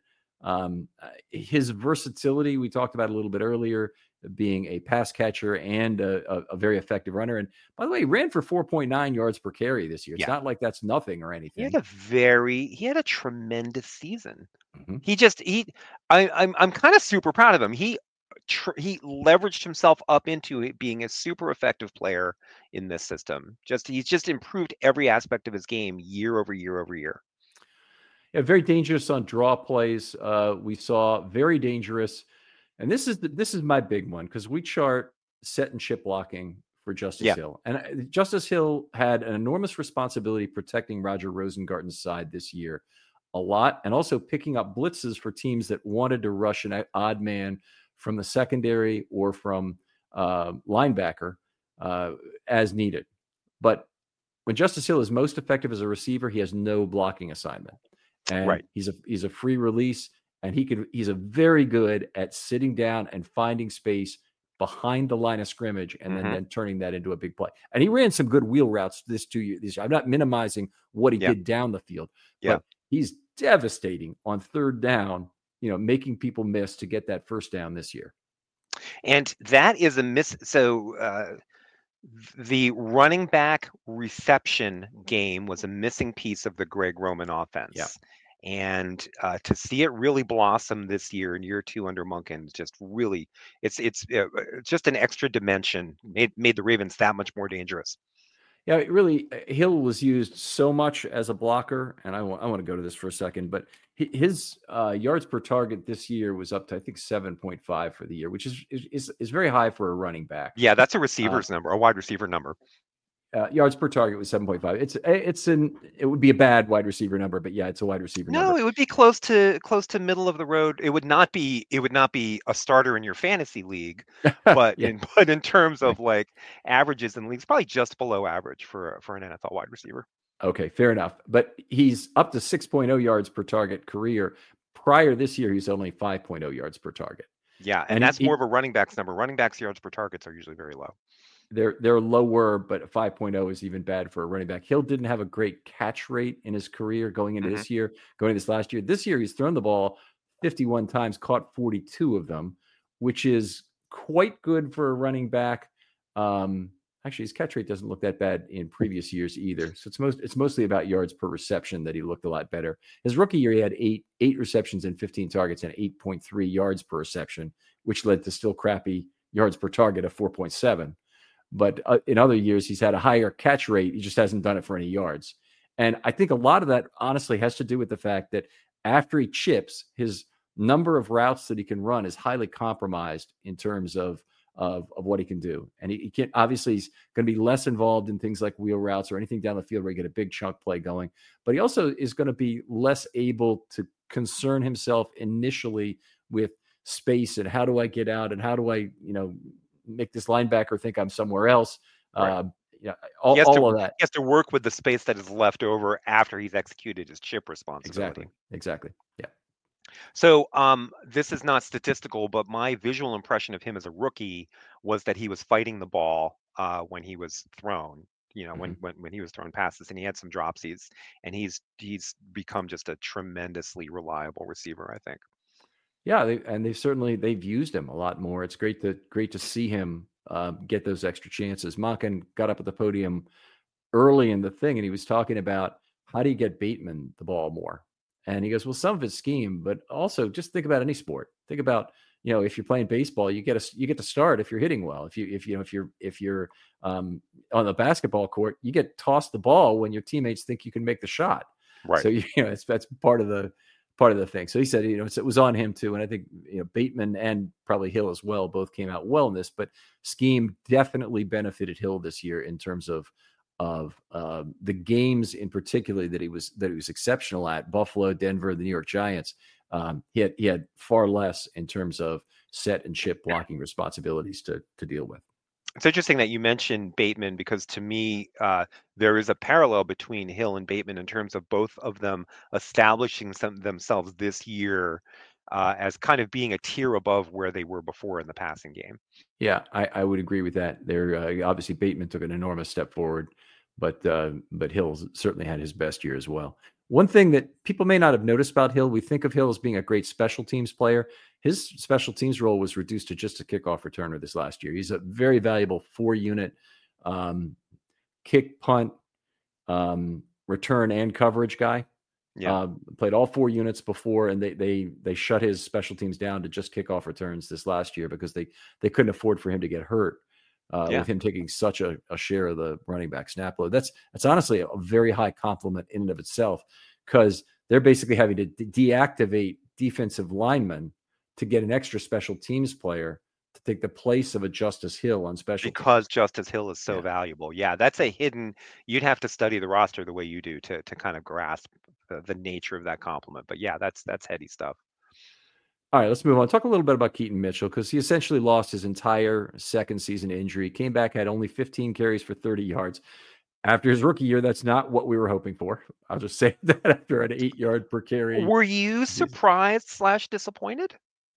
His versatility, we talked about a little bit earlier, being a pass catcher and a very effective runner. And by the way, he ran for 4.9 yards per carry this year. It's not like that's nothing or anything. He had a tremendous season. Mm-hmm. I'm kind of super proud of him. He leveraged himself up into being a super effective player in this system. He's just improved every aspect of his game year over year over year. Yeah, very dangerous on draw plays. We saw very dangerous, and this is my big one because we chart set and chip blocking for Justice Hill, and Justice Hill had an enormous responsibility protecting Roger Rosengarten's side this year a lot, and also picking up blitzes for teams that wanted to rush an odd man from the secondary or from linebacker as needed. But when Justice Hill is most effective as a receiver, he has no blocking assignment. And he's a free release, and he's a very good at sitting down and finding space behind the line of scrimmage and then turning that into a big play. And he ran some good wheel routes this year. I'm not minimizing what he did down the field, but he's devastating on third down, making people miss to get that first down this year. And that is a miss. So the running back reception game was a missing piece of the Greg Roman offense. Yeah. And to see it really blossom this year in year 2 under Monken, just really, it's just an extra dimension. Made the Ravens that much more dangerous. Yeah, it really, Hill was used so much as a blocker, and I want to go to this for a second, but his yards per target this year was up to, I think, 7.5 for the year, which is very high for a running back. Yeah, that's a receiver's number, a wide receiver number. Yards per target was 7.5. It would be a bad wide receiver number, but yeah, it's a wide receiver number. No, it would be close to middle of the road. It would not be a starter in your fantasy league, but yeah. in terms of like averages in leagues, probably just below average for an NFL wide receiver. Okay, fair enough. But he's up to 6.0 yards per target career. Prior this year, he's only 5.0 yards per target. Yeah, and that's more of a running back's number. Running backs' yards per targets are usually very low. They're lower, but 5.0 is even bad for a running back. Hill didn't have a great catch rate in his career going into this year, going into this last year. This year, he's thrown the ball 51 times, caught 42 of them, which is quite good for a running back. Actually, his catch rate doesn't look that bad in previous years either. So it's mostly about yards per reception that he looked a lot better. His rookie year, he had eight receptions and 15 targets and 8.3 yards per reception, which led to still crappy yards per target of 4.7. But in other years, he's had a higher catch rate. He just hasn't done it for any yards. And I think a lot of that honestly has to do with the fact that after he chips, his number of routes that he can run is highly compromised in terms of what he can do. And he can't, obviously he's going to be less involved in things like wheel routes or anything down the field where you get a big chunk play going. But he also is going to be less able to concern himself initially with space and how do I get out and how do I, make this linebacker think I'm somewhere else. Right. All of that. He has to work with the space that is left over after he's executed his chip responsibility. Exactly. Yeah. So this is not statistical, but my visual impression of him as a rookie was that he was fighting the ball when he was thrown. When he was throwing passes, and he had some dropsies, and he's become just a tremendously reliable receiver, I think. Yeah, they've used him a lot more. It's great to see him get those extra chances. Monken got up at the podium early in the thing, and he was talking about how do you get Bateman the ball more. And he goes, well, some of it's scheme, but also just think about any sport. Think about if you're playing baseball, you get to start if you're hitting well. If you're on the basketball court, you get tossed the ball when your teammates think you can make the shot. Right. So that's part of the thing. So he said, it was on him too. And I think, Bateman and probably Hill as well, both came out well in this, but scheme definitely benefited Hill this year in terms of the games in particular that he was exceptional at. Buffalo, Denver, the New York Giants. He had far less in terms of set and chip blocking responsibilities to deal with. It's interesting that you mentioned Bateman because to me, there is a parallel between Hill and Bateman in terms of both of them establishing themselves this year as kind of being a tier above where they were before in the passing game. Yeah, I would agree with that. There, obviously, Bateman took an enormous step forward, but Hill certainly had his best year as well. One thing that people may not have noticed about Hill, we think of Hill as being a great special teams player. His special teams role was reduced to just a kickoff returner this last year. He's a very valuable 4-unit kick, punt, return, and coverage guy. Yeah. Played all 4 units before, and they shut his special teams down to just kickoff returns this last year because they couldn't afford for him to get hurt with him taking such a share of the running back snap load. That's honestly a very high compliment in and of itself because they're basically having to deactivate defensive linemen to get an extra special teams player to take the place of a Justice Hill on special teams. Because Justice Hill is so valuable. Yeah, that's a hidden, you'd have to study the roster the way you do to kind of grasp the nature of that compliment. But yeah, that's heady stuff. All right, let's move on. Talk a little bit about Keaton Mitchell because he essentially lost his entire second season injury. Came back, had only 15 carries for 30 yards. After his rookie year, that's not what we were hoping for. I'll just say that after an 8-yard per carry. Were you surprised / disappointed?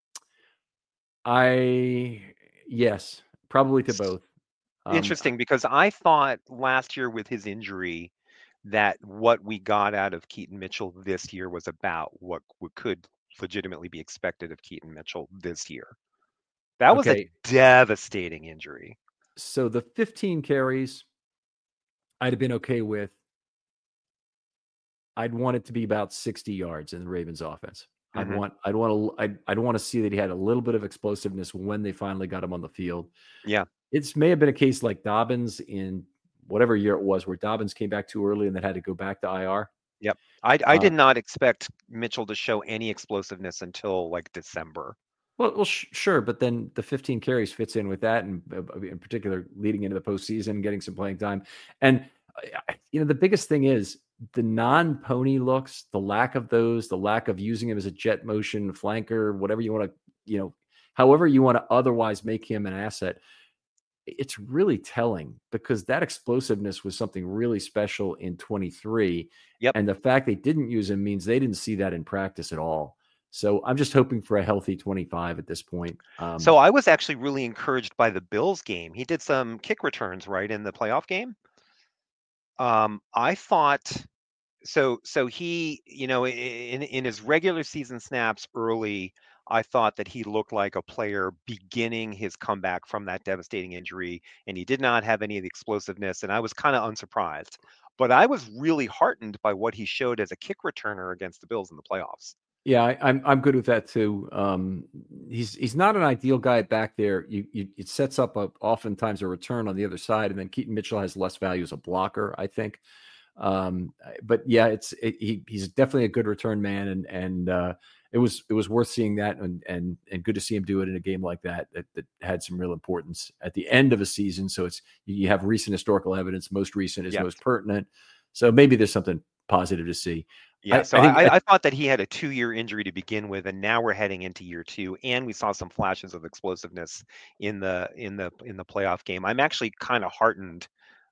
Yes, probably to both. Interesting, because I thought last year with his injury that what we got out of Keaton Mitchell this year was about what could legitimately be expected of Keaton Mitchell this year. That was a devastating injury. So the 15 carries I'd have been okay with I'd want it to be about 60 yards in the Ravens offense. I'd want to see that he had a little bit of explosiveness when they finally got him on the field. Yeah. It may have been a case like Dobbins in whatever year it was, where Dobbins came back too early and then had to go back to IR. Yep. I did not expect Mitchell to show any explosiveness until like December. Well, sure, but then the 15 carries fits in with that, and in particular, leading into the postseason, getting some playing time. And the biggest thing is the non-pony looks, the lack of those, the lack of using him as a jet motion flanker, whatever you want to, however you want to otherwise make him an asset. It's really telling, because that explosiveness was something really special in 23. Yep. And the fact they didn't use him means they didn't see that in practice at all. So I'm just hoping for a healthy 25 at this point. So I was actually really encouraged by the Bills game. He did some kick returns, right, in the playoff game. I thought so he, in his regular season snaps early, I thought that he looked like a player beginning his comeback from that devastating injury, and he did not have any of the explosiveness, and I was kind of unsurprised. But I was really heartened by what he showed as a kick returner against the Bills in the playoffs. Yeah, I'm good with that too. He's not an ideal guy back there. It sets up oftentimes a return on the other side, and then Keaton Mitchell has less value as a blocker, I think. But yeah, he's definitely a good return man, and it was worth seeing that, and good to see him do it in a game like that had some real importance at the end of a season. So you have recent historical evidence. Most recent is most pertinent. So maybe there's something positive to see. Yeah, I thought that he had a 2-year injury to begin with, and now we're heading into year 2, and we saw some flashes of explosiveness in the playoff game. I'm actually kind of heartened.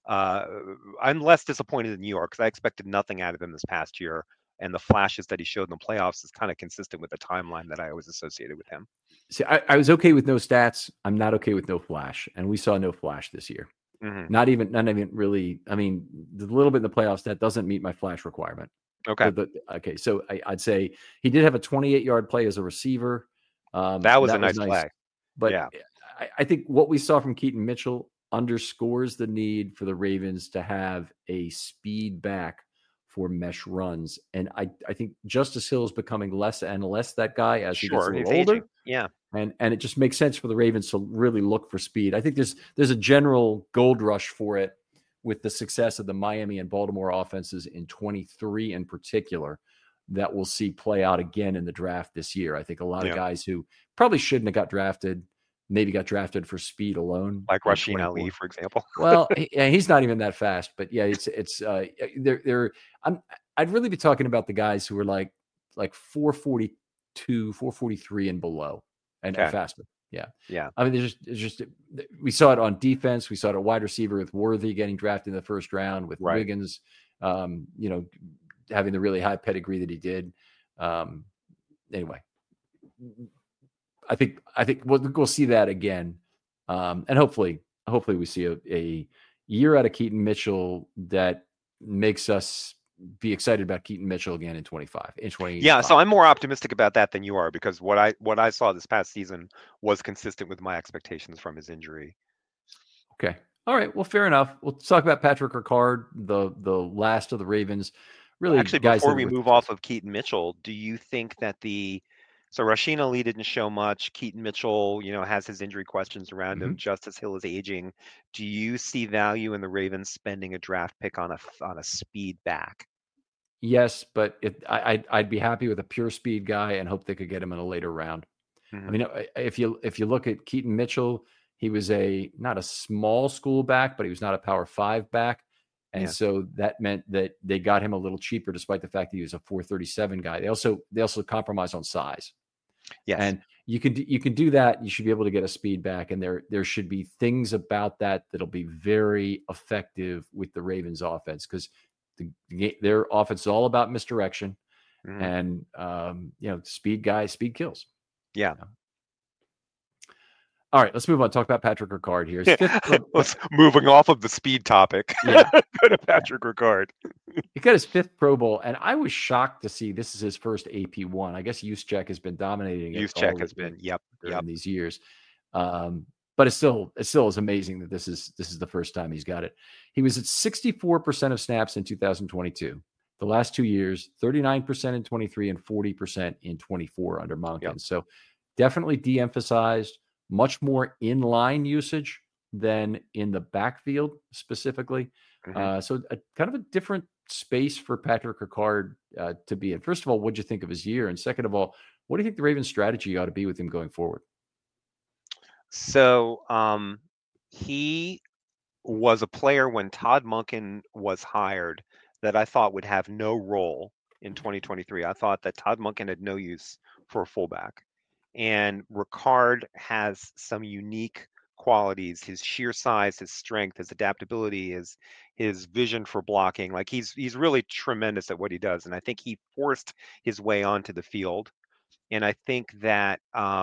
I'm less disappointed than you are, because I expected nothing out of him this past year, and the flashes that he showed in the playoffs is kind of consistent with the timeline that I always associated with him. See, I was okay with no stats. I'm not okay with no flash, and we saw no flash this year. Mm-hmm. Not even really. I mean, the little bit in the playoffs that doesn't meet my flash requirement. Okay. Okay. So I'd say he did have a 28-yard play as a receiver. That was a nice play. But yeah. I think what we saw from Keaton Mitchell underscores the need for the Ravens to have a speed back for mesh runs. And I think Justice Hill is becoming less and less that guy as he gets a little older. Aging. Yeah. And it just makes sense for the Ravens to really look for speed. I think there's a general gold rush for it with the success of the Miami and Baltimore offenses in 23 in particular, that we'll see play out again in the draft this year. I think a lot of guys who probably shouldn't have got drafted, maybe got drafted for speed alone. Like Rasheen Ali, for example. Well, he's not even that fast, but yeah, I'd really be talking about the guys who were like 442, 443 and below and faster. Yeah. I mean, there's just we saw it on defense. We saw it at wide receiver with Worthy getting drafted in the first round, with Wiggins, having the really high pedigree that he did. Anyway, I think we'll see that again, and hopefully we see a year out of Keaton Mitchell that makes us be excited about Keaton Mitchell again in 25. Yeah, so I'm more optimistic about that than you are, because what I saw this past season was consistent with my expectations from his injury. Okay. All right. Well, fair enough. We'll talk about Patrick Ricard, the last of the Ravens. Really, actually, before we move off of Keaton Mitchell, do you think that so Rasheen Ali didn't show much. Keaton Mitchell, has his injury questions around him. Justice Hill is aging. Do you see value in the Ravens spending a draft pick on a speed back? Yes, but I'd be happy with a pure speed guy and hope they could get him in a later round. I mean, if you look at Keaton Mitchell, he was not a small school back, but he was not a Power 5 back. And so that meant that they got him a little cheaper, despite the fact that he was a 437 guy. They also compromised on size. Yes. And you can do that. You should be able to get a speed back, and there should be things about that'll be very effective with the Ravens offense, because their offense is all about misdirection, and speed kills. Yeah. All right, let's move on. Talk about Patrick Ricard here. Let's moving off of the speed topic. Go to Patrick Ricard. He got his 5th Pro Bowl, and I was shocked to see this is his first AP1. I guess Juszczyk has been dominating. Juszczyk has been, in these years. But it still is amazing that this is the first time he's got it. He was at 64% of snaps in 2022, the last 2 years, 39% in 23 and 40% in 24 under Monken. Yep. So definitely de-emphasized, much more in-line usage than in the backfield specifically. So kind of a different space for Patrick Ricard to be in. First of all, what'd you think of his year? And second of all, what do you think the Ravens' strategy ought to be with him going forward? So he was a player when Todd Monken was hired that I thought would have no role in 2023. I thought that Todd Monken had no use for a fullback. And Ricard has some unique qualities, his sheer size, his strength, his adaptability, his vision for blocking. Like he's really tremendous at what he does. And I think he forced his way onto the field. And I think that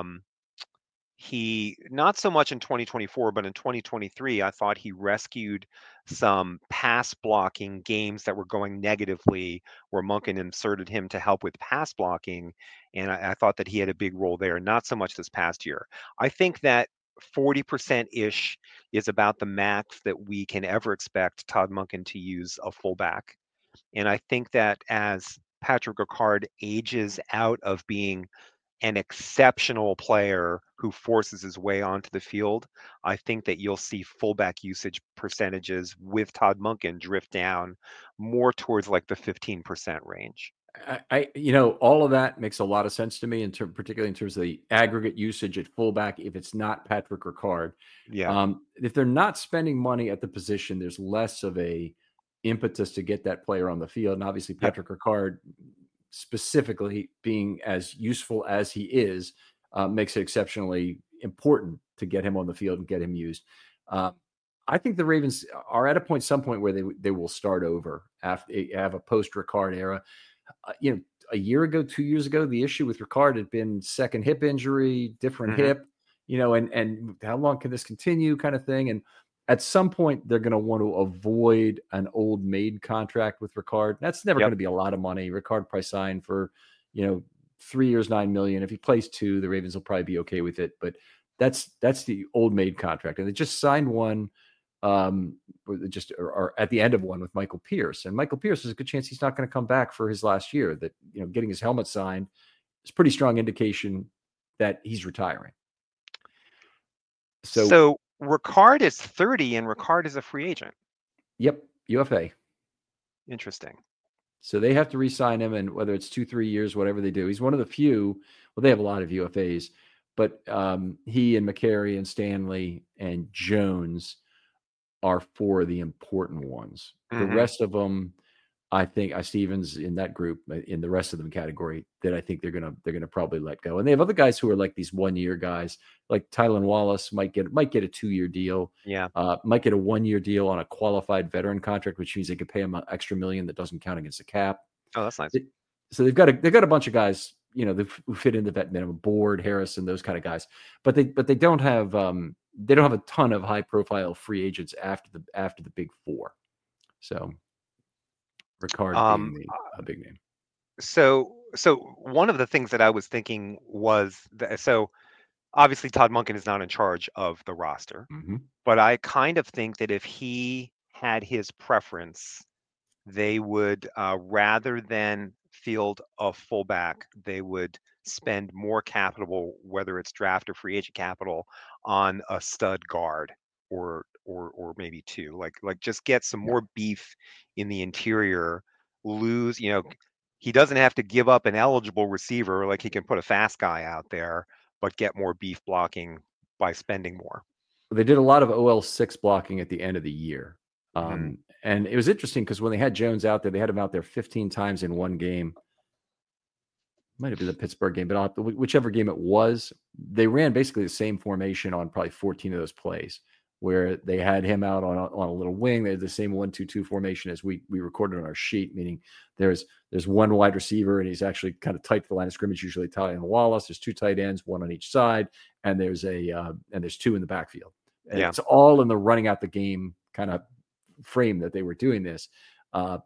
he, not so much in 2024, but in 2023, I thought he rescued some pass blocking games that were going negatively, where Monken inserted him to help with pass blocking. And I thought that he had a big role there, not so much this past year. I think that 40%-ish is about the max that we can ever expect Todd Monken to use a fullback. And I think that as Patrick Ricard ages out of being an exceptional player who forces his way onto the field, I think that you'll see fullback usage percentages with Todd Monken drift down more towards like the 15% range. All of that makes a lot of sense to me, particularly in terms of the aggregate usage at fullback. If it's not Patrick Ricard, if they're not spending money at the position, there's less of a impetus to get that player on the field. And obviously, Patrick Ricard, specifically being as useful as he is, makes it exceptionally important to get him on the field and get him used. I think the Ravens are at some point where they will start over after have a post Ricard era. A year ago, 2 years ago, the issue with Ricard had been second hip injury, different hip, and how long can this continue, kind of thing. And at some point, they're going to want to avoid an old maid contract with Ricard. That's never going to be a lot of money. Ricard probably signed for, 3 years, $9 million. If he plays 2, the Ravens will probably be okay with it. But that's the old maid contract, and they just signed one, or at the end of one with Michael Pierce. And Michael Pierce, there's a good chance he's not going to come back for his last year. That getting his helmet signed is a pretty strong indication that he's retiring. So Ricard is 30 and Ricard is a free agent. Yep. UFA. Interesting. So they have to re-sign him, and whether it's 2-3 years, whatever they do, he's one of the few. Well, they have a lot of UFAs, but he and McCary and Stanley and Jones are 4 of the important ones. The rest of them, I think, Stevens in that group, in the rest of them category, that I think they're gonna probably let go. And they have other guys who are like these 1-year guys, like Tylan Wallace might get a 2-year deal. Yeah, might get a 1-year deal on a qualified veteran contract, which means they could pay him an extra $1 million that doesn't count against the cap. Oh, that's nice. So they've got a bunch of guys, who fit in the vet minimum, Board, Harrison, those kind of guys, but they don't have a ton of high profile free agents after the big 4. So Ricard being a big name. So one of the things that I was thinking was so obviously Todd Monken is not in charge of the roster, but I kind of think that if he had his preference, they would rather than field a fullback, they would spend more capital, whether it's draft or free agent capital, on a stud guard or maybe 2, like just get some more beef in the interior. He doesn't have to give up an eligible receiver, like he can put a fast guy out there, but get more beef blocking by spending more. They did a lot of OL6 blocking at the end of the year. And it was interesting because when they had Jones out there, they had him out there 15 times in one game. Might have been the Pittsburgh game, but whichever game it was, they ran basically the same formation on probably 14 of those plays, where they had him out on a little wing. They had the same 1-2-2 formation as we recorded on our sheet, meaning there's one wide receiver and he's actually kind of tight to the line of scrimmage, usually Tylan Wallace. There's 2 tight ends, 1 on each side, and there's 2 in the backfield. And it's all in the running out the game kind of frame that they were doing this. But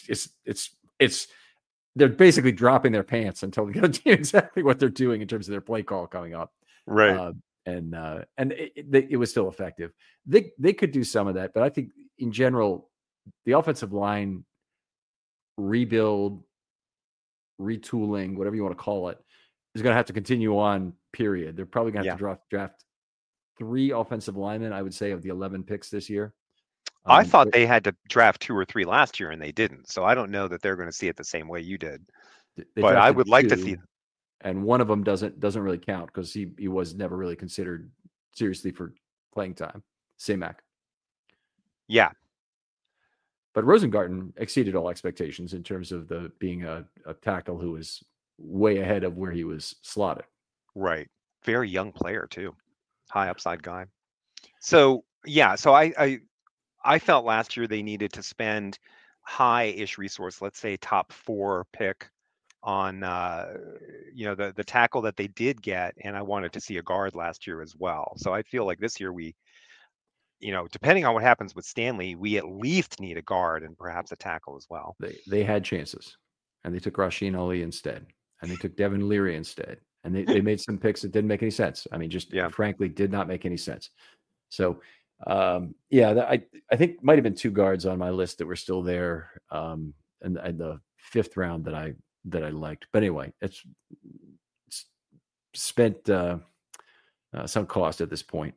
it's they're basically dropping their pants until they get exactly what they're doing in terms of their play call coming up. Right. And it was still effective. They could do some of that, but I think in general, the offensive line rebuild, retooling, whatever you want to call it, is going to have to continue on, period. They're probably going to have to draft 3 offensive linemen, I would say, of the 11 picks this year. I thought they had to draft 2 or 3 last year, and they didn't. So I don't know that they're going to see it the same way you did. But I would like to see them. And one of them doesn't really count because he was never really considered seriously for playing time. Samac. Yeah. But Rosengarten exceeded all expectations in terms of being a tackle who was way ahead of where he was slotted. Right. Very young player too. High upside guy. So yeah, so I felt last year they needed to spend high-ish resource, let's say top 4 pick on the tackle that they did get, and I wanted to see a guard last year as well. So I feel like this year we, depending on what happens with Stanley, we at least need a guard and perhaps a tackle as well. They had chances, and they took Rasheen Ali instead, and they took Devin Leary instead, and they made some picks that didn't make any sense. I mean, frankly, did not make any sense. So, I think might have been 2 guards on my list that were still there, and the 5th round that I liked. But anyway, it's spent some cost at this point.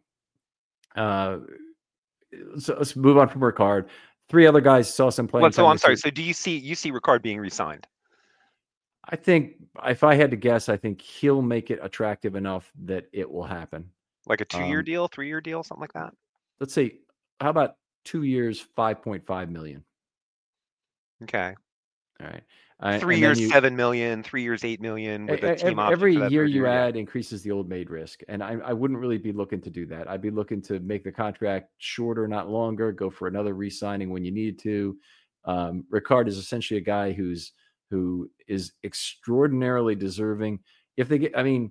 So let's move on from Ricard. 3 other guys saw some playing. So I'm sorry. So do you see Ricard being re-signed? I think if I had to guess, I think he'll make it attractive enough that it will happen. Like a 2-year deal, 3-year deal, something like that. Let's say, how about 2 years, $5.5 million? Okay. All right. 3 years, $7 million. 3 years, $8 million. With a team option every year you add increases the old maid risk, and I wouldn't really be looking to do that. I'd be looking to make the contract shorter, not longer. Go for another re-signing when you need to. Ricard is essentially a guy who is extraordinarily deserving. If they get,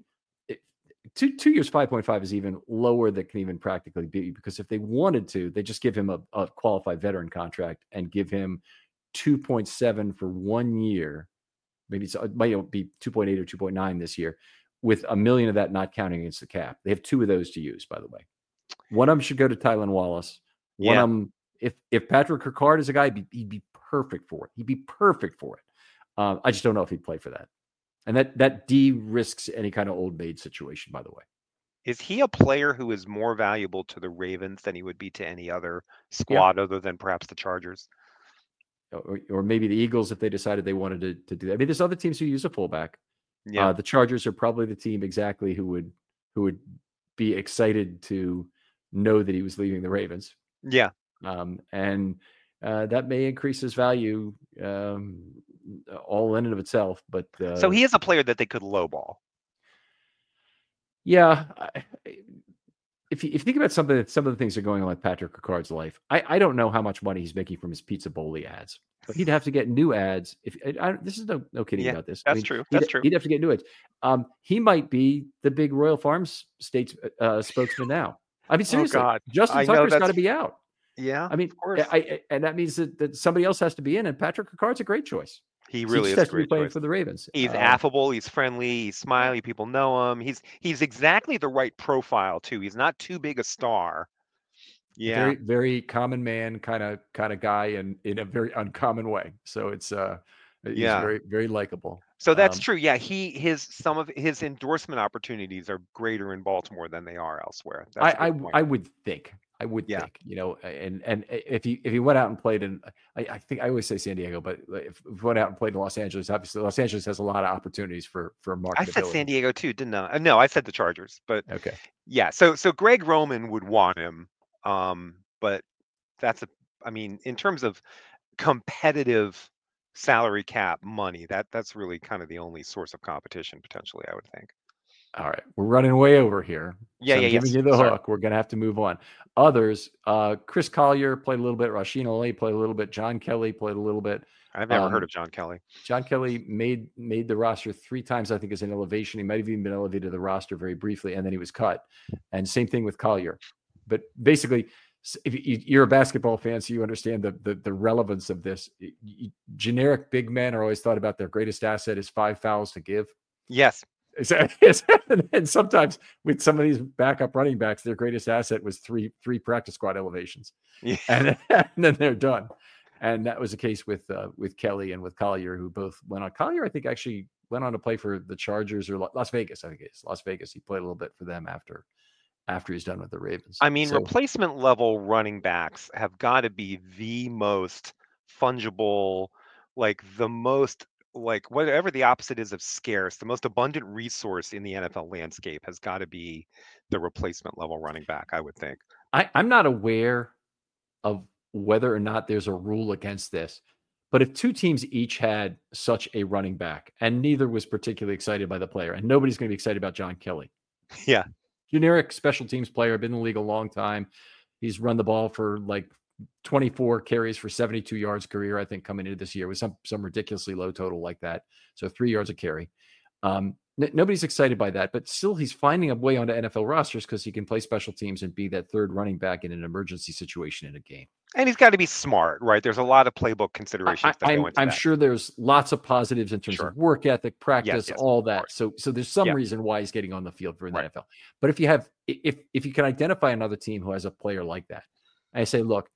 2 years, 5.5 is even lower than can even practically be, because if they wanted to, they just give him a qualified veteran contract and give him 2.7 for 1 year. Maybe it might be 2.8 or 2.9 this year, with $1 million of that not counting against the cap. They have 2 of those to use, by the way. One of them should go to Tylan Wallace. One of them, if Patrick Ricard is a guy, he'd be perfect for it. He'd be perfect for it. I just don't know if he'd play for that. And that de-risks any kind of old maid situation, by the way. Is he a player who is more valuable to the Ravens than he would be to any other squad other than perhaps the Chargers? Or maybe the Eagles if they decided they wanted to do that. I mean, there's other teams who use a fullback. Yeah. The Chargers are probably the team exactly who would be excited to know that he was leaving the Ravens. Yeah. And that may increase his value all in and of itself. But so he is a player that they could lowball. Yeah. If you think about some of the things that are going on with Patrick Ricard's life, I don't know how much money he's making from his Pizza Bowly ads, but he'd have to get new ads. This is no kidding about this. That's true. That's true. He'd have to get new ads. He might be the big Royal Farms State spokesman now. I mean, seriously, Justin Tucker's got to be out. Yeah, I mean, of course. And that means that somebody else has to be in, and Patrick Ricard's a great choice. He really is a great choice for the Ravens. He's affable, he's friendly, he's smiley. People know him. He's exactly the right profile too. He's not too big a star. Yeah, very, very common man kind of guy, and in a very uncommon way. So it's he's very, very likable. So that's true. Yeah, some of his endorsement opportunities are greater in Baltimore than they are elsewhere. I would think. I would think, and if he went out and played in, I think I always say San Diego, but if he went out and played in Los Angeles, obviously Los Angeles has a lot of opportunities for marketability. I said San Diego too, didn't I? No, I said the Chargers, but okay. Yeah. So Greg Roman would want him. But in terms of competitive salary cap money, that's really kind of the only source of competition potentially, I would think. All right, we're running way over here. Yeah, I'm giving you the hook. We're going to have to move on. Others, Chris Collier played a little bit. Rasheen Ali played a little bit. John Kelly played a little bit. I've never heard of John Kelly. John Kelly made the roster 3 times, I think, as an elevation. He might have even been elevated to the roster very briefly, and then he was cut. And same thing with Collier. But basically, if you're a basketball fan, so you understand the relevance of this. Generic big men are always thought about their greatest asset is 5 fouls to give. Yes. And sometimes with some of these backup running backs, their greatest asset was three practice squad elevations. Yeah. And then they're done. And that was the case with Kelly and with Collier, who both went on. Collier, I think, actually went on to play for the Chargers or Las Vegas. I think it's Las Vegas. He played a little bit for them after he's done with the Ravens. I mean, replacement level running backs have got to be the most fungible, like the most, like whatever the opposite is of scarce, the most abundant resource in the NFL landscape has got to be the replacement level running back, I would think. I'm not aware of whether or not there's a rule against this, but if two teams each had such a running back and neither was particularly excited by the player, and nobody's going to be excited about John Kelly. Yeah. Generic special teams player, been in the league a long time. He's run the ball for like 24 carries for 72 yards career, I think, coming into this year with some ridiculously low total like that. So 3 yards a carry. Nobody's excited by that, but still he's finding a way onto NFL rosters because he can play special teams and be that third running back in an emergency situation in a game. And he's got to be smart, right? There's a lot of playbook considerations that go into I'm that. sure there's lots of positives in terms of work ethic, practice, yes, all that. So there's some reason why he's getting on the field for the NFL. But if you can identify another team who has a player like that, I say, look,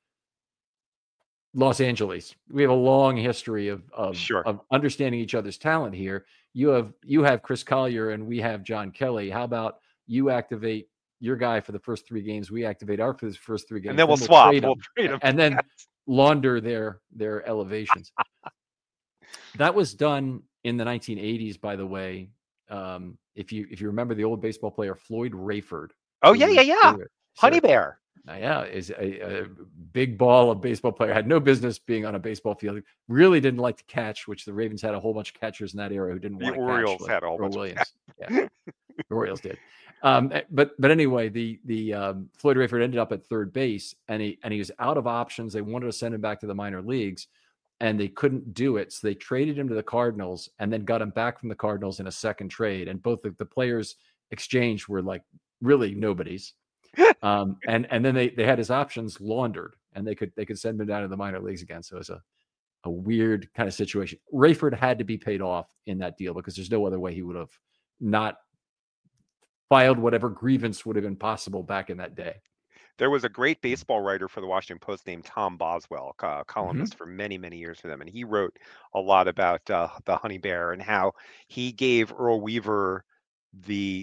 Los Angeles, we have a long history of understanding each other's talent here. You have Chris Collier and we have John Kelly. How about you activate your guy for the first 3 games? We activate our for the first 3 games. And then we'll swap. We'll trade them. And then launder their elevations. That was done in the 1980s, by the way. If you remember the old baseball player Floyd Rayford. Oh, yeah. Honey Bear. Is a big ball of baseball player, had no business being on a baseball field. Really didn't like to catch, which the Ravens had a whole bunch of catchers in that era who didn't want to catch. The Orioles had a whole bunch of catchers. Yeah, the Orioles did. But anyway, the Floyd Rayford ended up at third base, and he was out of options. They wanted to send him back to the minor leagues, and they couldn't do it. So they traded him to the Cardinals, and then got him back from the Cardinals in a second trade. And both the players exchanged were like really nobody's. And then they had his options laundered, and they could send him down to the minor leagues again. So it's a weird kind of situation. Rayford had to be paid off in that deal because there's no other way he would have not filed whatever grievance would have been possible back in that day. There was a great baseball writer for the Washington Post named Tom Boswell, columnist for many, many years for them. And he wrote a lot about the Honey Bear and how he gave Earl Weaver the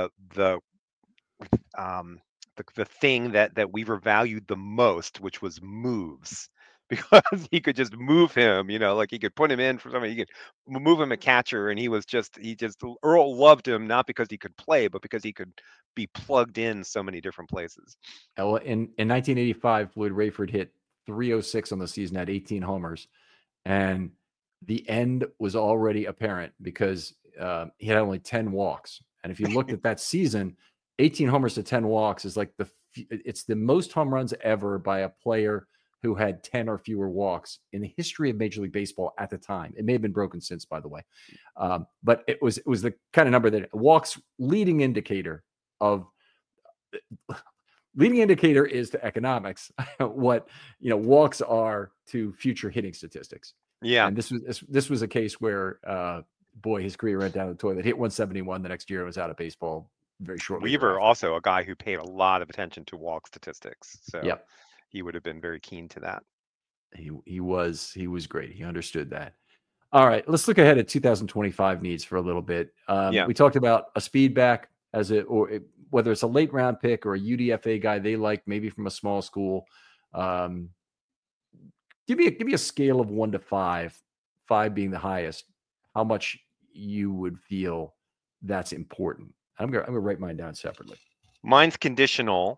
thing that Weaver valued the most, which was moves, because he could just move him, like he could put him in for something, he could move him a catcher, and Earl loved him, not because he could play, but because he could be plugged in so many different places. In 1985, Floyd Rayford hit .306 on the season, had 18 homers, and the end was already apparent because he had only 10 walks. And if you looked at that season, 18 homers to 10 walks is like it's the most home runs ever by a player who had 10 or fewer walks in the history of Major League Baseball at the time. It may have been broken since, by the way. But it was the kind of number that walks leading indicator is to economics what walks are to future hitting statistics. Yeah. And this was a case where his career went down the toilet. Hit 171 the next year, was out of baseball very shortly. Weaver, also a guy who paid a lot of attention to walk statistics. So he would have been very keen to that. He was great. He understood that. All right, let's look ahead at 2025 needs for a little bit. We talked about a speed back whether it's a late round pick or a UDFA guy they like, maybe from a small school. Give me a scale of 1 to 5, 5 being the highest, how much you would feel that's important. I'm gonna write mine down separately. Mine's conditional.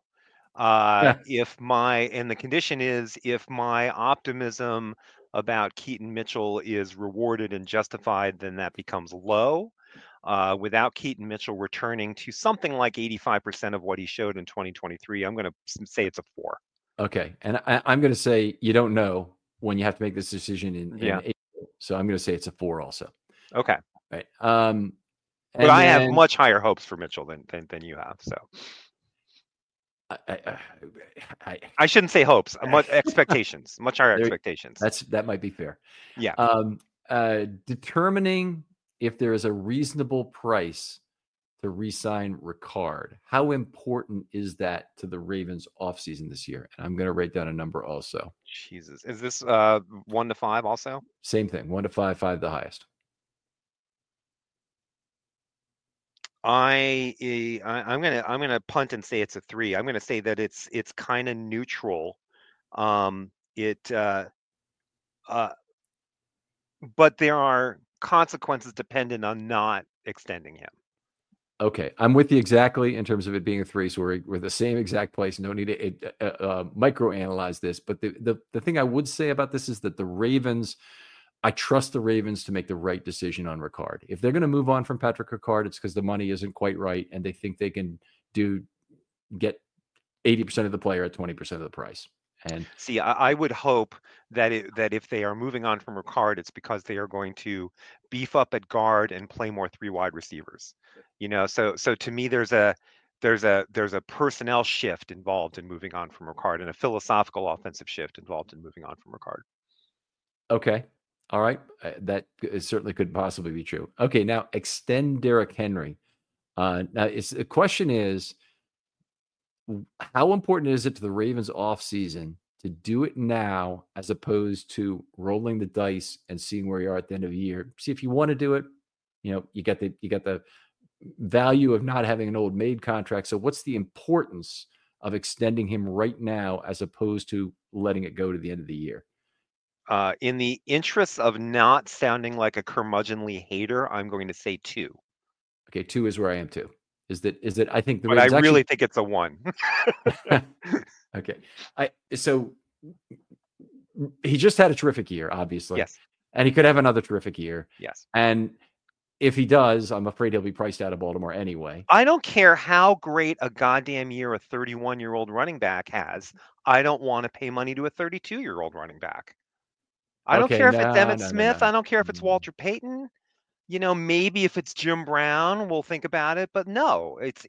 The condition is if my optimism about Keaton Mitchell is rewarded and justified, then that becomes low. Without Keaton Mitchell returning to something like 85% of what he showed in 2023, I'm going to say it's a 4. Okay, and I'm going to say you don't know when you have to make this decision in April, so I'm going to say it's a 4 also. Okay. Right. But I have much higher hopes for Mitchell than you have. So I shouldn't say hopes, much expectations, much higher expectations. That might be fair. Yeah. Determining if there is a reasonable price to re-sign Ricard. How important is that to the Ravens offseason this year? And I'm going to write down a number also. Jesus. Is this 1 to 5 also? Same thing. 1 to 5, 5 the highest. I'm gonna punt and say it's a 3. I'm gonna say that it's kind of neutral. But there are consequences dependent on not extending him. Okay, I'm with you exactly in terms of it being a 3. So we're the same exact place. No need to microanalyze this. But the thing I would say about this is that the Ravens, I trust the Ravens to make the right decision on Ricard. If they're going to move on from Patrick Ricard, it's because the money isn't quite right, and they think they can get 80% of the player at 20% of the price. And see, I would hope that if they are moving on from Ricard, it's because they are going to beef up at guard and play more 3 wide receivers. So to me, there's a personnel shift involved in moving on from Ricard, and a philosophical offensive shift involved in moving on from Ricard. Okay. All right. That certainly could possibly be true. Okay. Now extend Derrick Henry. Now the question is, how important is it to the Ravens offseason to do it now as opposed to rolling the dice and seeing where you are at the end of the year? See, if you want to do it, you got the value of not having an old maid contract. So what's the importance of extending him right now as opposed to letting it go to the end of the year? In the interest of not sounding like a curmudgeonly hater, I'm going to say 2. Okay, 2 is where I am too. Is that I think the But I really think it's a 1. Okay. So he just had a terrific year, obviously. Yes. And he could have another terrific year. Yes. And if he does, I'm afraid he'll be priced out of Baltimore anyway. I don't care how great a goddamn year a 31-year-old running back has. I don't want to pay money to a 32-year-old running back. I don't care if it's Emmitt Smith. I don't care if it's Walter Payton. Maybe if it's Jim Brown, we'll think about it. But no, it's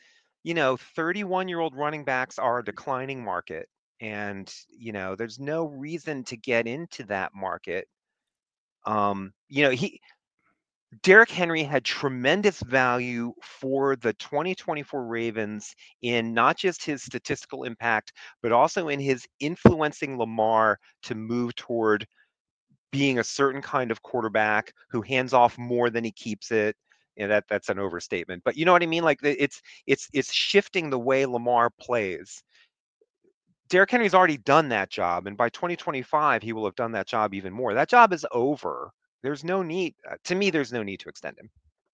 31-year-old running backs are a declining market. And, there's no reason to get into that market. Derrick Henry had tremendous value for the 2024 Ravens in not just his statistical impact, but also in his influencing Lamar to move toward being a certain kind of quarterback who hands off more than he keeps it. That's an overstatement, but you know what I mean? Like it's shifting the way Lamar plays. Derrick Henry's already done that job, and by 2025, he will have done that job even more. That job is over. There's no need, to me, there's no need to extend him.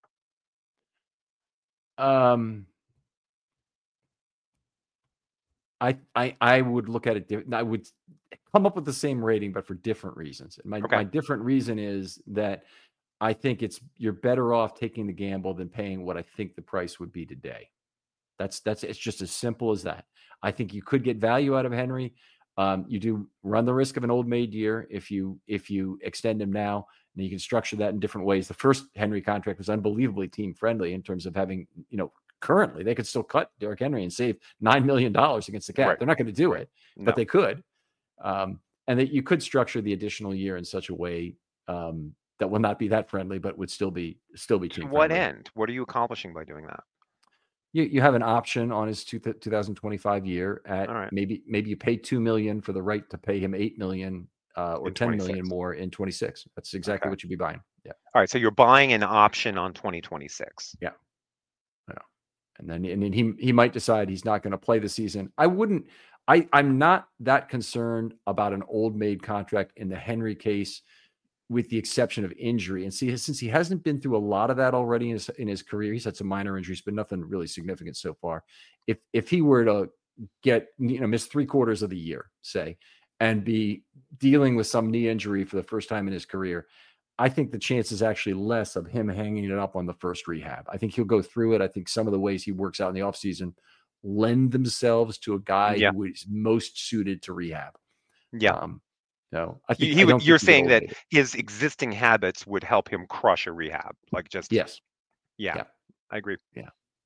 I would look at it. I would come up with the same rating, but for different reasons. My different reason is that I think you're better off taking the gamble than paying what I think the price would be today. It's just as simple as that. I think you could get value out of Henry. You do run the risk of an old maid year if you extend him now. And you can structure that in different ways. The first Henry contract was unbelievably team friendly in terms of having, currently they could still cut Derrick Henry and save $9 million against the cap. Right. They're not going to do it, but they could. And that you could structure the additional year in such a way that will not be that friendly, but would still be team friendly. To what end? What are you accomplishing by doing that? You have an option on his 2025 year at maybe you pay $2 million for the right to pay him $8 million or $10 million more in 26. That's exactly what you'd be buying. Yeah. All right. So you're buying an option on 2026. Yeah. And then he might decide he's not going to play the season. I'm not that concerned about an old maid contract in the Henry case, with the exception of injury. And see, since he hasn't been through a lot of that already in his career, he's had some minor injuries, but nothing really significant so far. If he were to miss 3/4 of the year, say, and be dealing with some knee injury for the first time in his career, I think the chance is actually less of him hanging it up on the first rehab. I think he'll go through it. I think some of the ways he works out in the offseason lend themselves to a guy who is most suited to rehab. Yeah. So I think you're saying that his existing habits would help him crush a rehab, like just yes. Yeah. I agree. Yeah.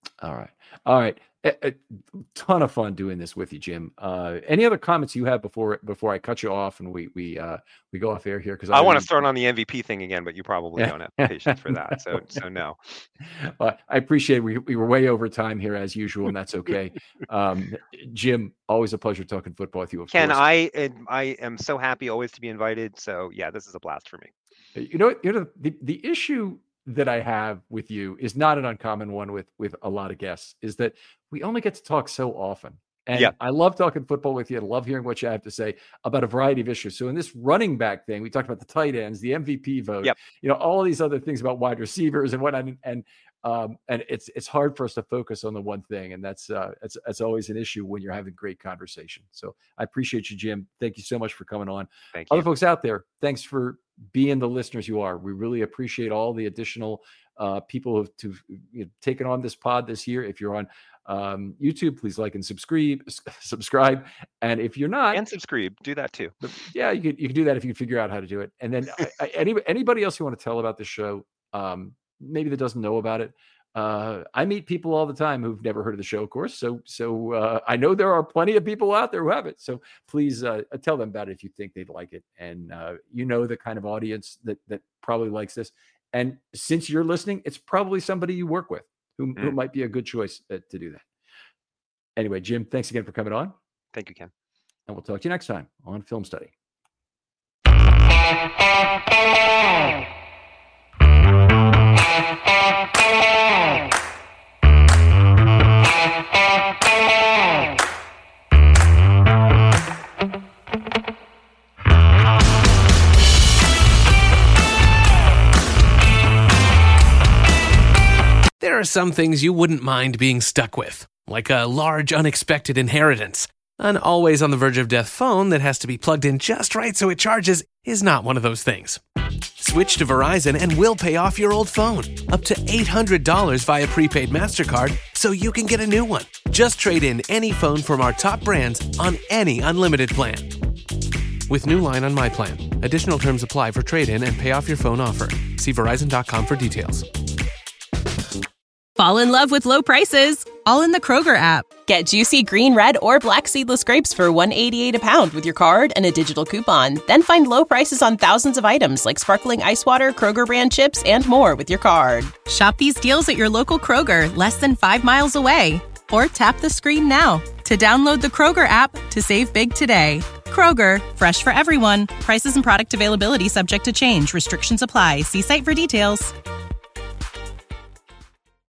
All right. A ton of fun doing this with you, Jim. Any other comments you have before I cut you off and we go off air here? Because I want to start on the MVP thing again, but you probably don't have patience for that. So no. I appreciate we were way over time here as usual, and that's okay. Jim, always a pleasure talking football with you. Ken, I am so happy always to be invited. So yeah, this is a blast for me. You know the issue that I have with you is not an uncommon one with a lot of guests, is that we only get to talk so often. And I love talking football with you. I love hearing what you have to say about a variety of issues. So in this running back thing, we talked about the tight ends, the MVP vote, all these other things about wide receivers and whatnot. And it's hard for us to focus on the one thing. And that's always an issue when you're having great conversation. So I appreciate you, Jim. Thank you so much for coming on. Thank you. Other folks out there, thanks for being the listeners you are. We really appreciate all the additional people who've taken on this pod this year. If you're on YouTube, please like and subscribe. And if you're not, and subscribe, do that too. Yeah, you can do that if you can figure out how to do it. And then anybody else you want to tell about the show, maybe that doesn't know about it. I meet people all the time who've never heard of the show, of course. So I know there are plenty of people out there who have it. So please tell them about it if you think they'd like it. And the kind of audience that probably likes this. And since you're listening, it's probably somebody you work with who might be a good choice to do that. Anyway, Jim, thanks again for coming on. Thank you, Ken. And we'll talk to you next time on Film Study. There are some things you wouldn't mind being stuck with, like a large unexpected inheritance. An always on the verge of death phone that has to be plugged in just right so it charges is not one of those things. Switch to Verizon and we'll pay off your old phone, up to $800 via prepaid MasterCard, so you can get a new one. Just trade in any phone from our top brands on any unlimited plan. With new line on My Plan. Additional terms apply for trade-in and pay off your phone offer. See Verizon.com for details. Fall in love with low prices, all in the Kroger app. Get juicy green, red, or black seedless grapes for $1.88 a pound with your card and a digital coupon. Then find low prices on thousands of items like sparkling ice water, Kroger brand chips, and more with your card. Shop these deals at your local Kroger, less than 5 miles away. Or tap the screen now to download the Kroger app to save big today. Kroger, fresh for everyone. Prices and product availability subject to change. Restrictions apply. See site for details.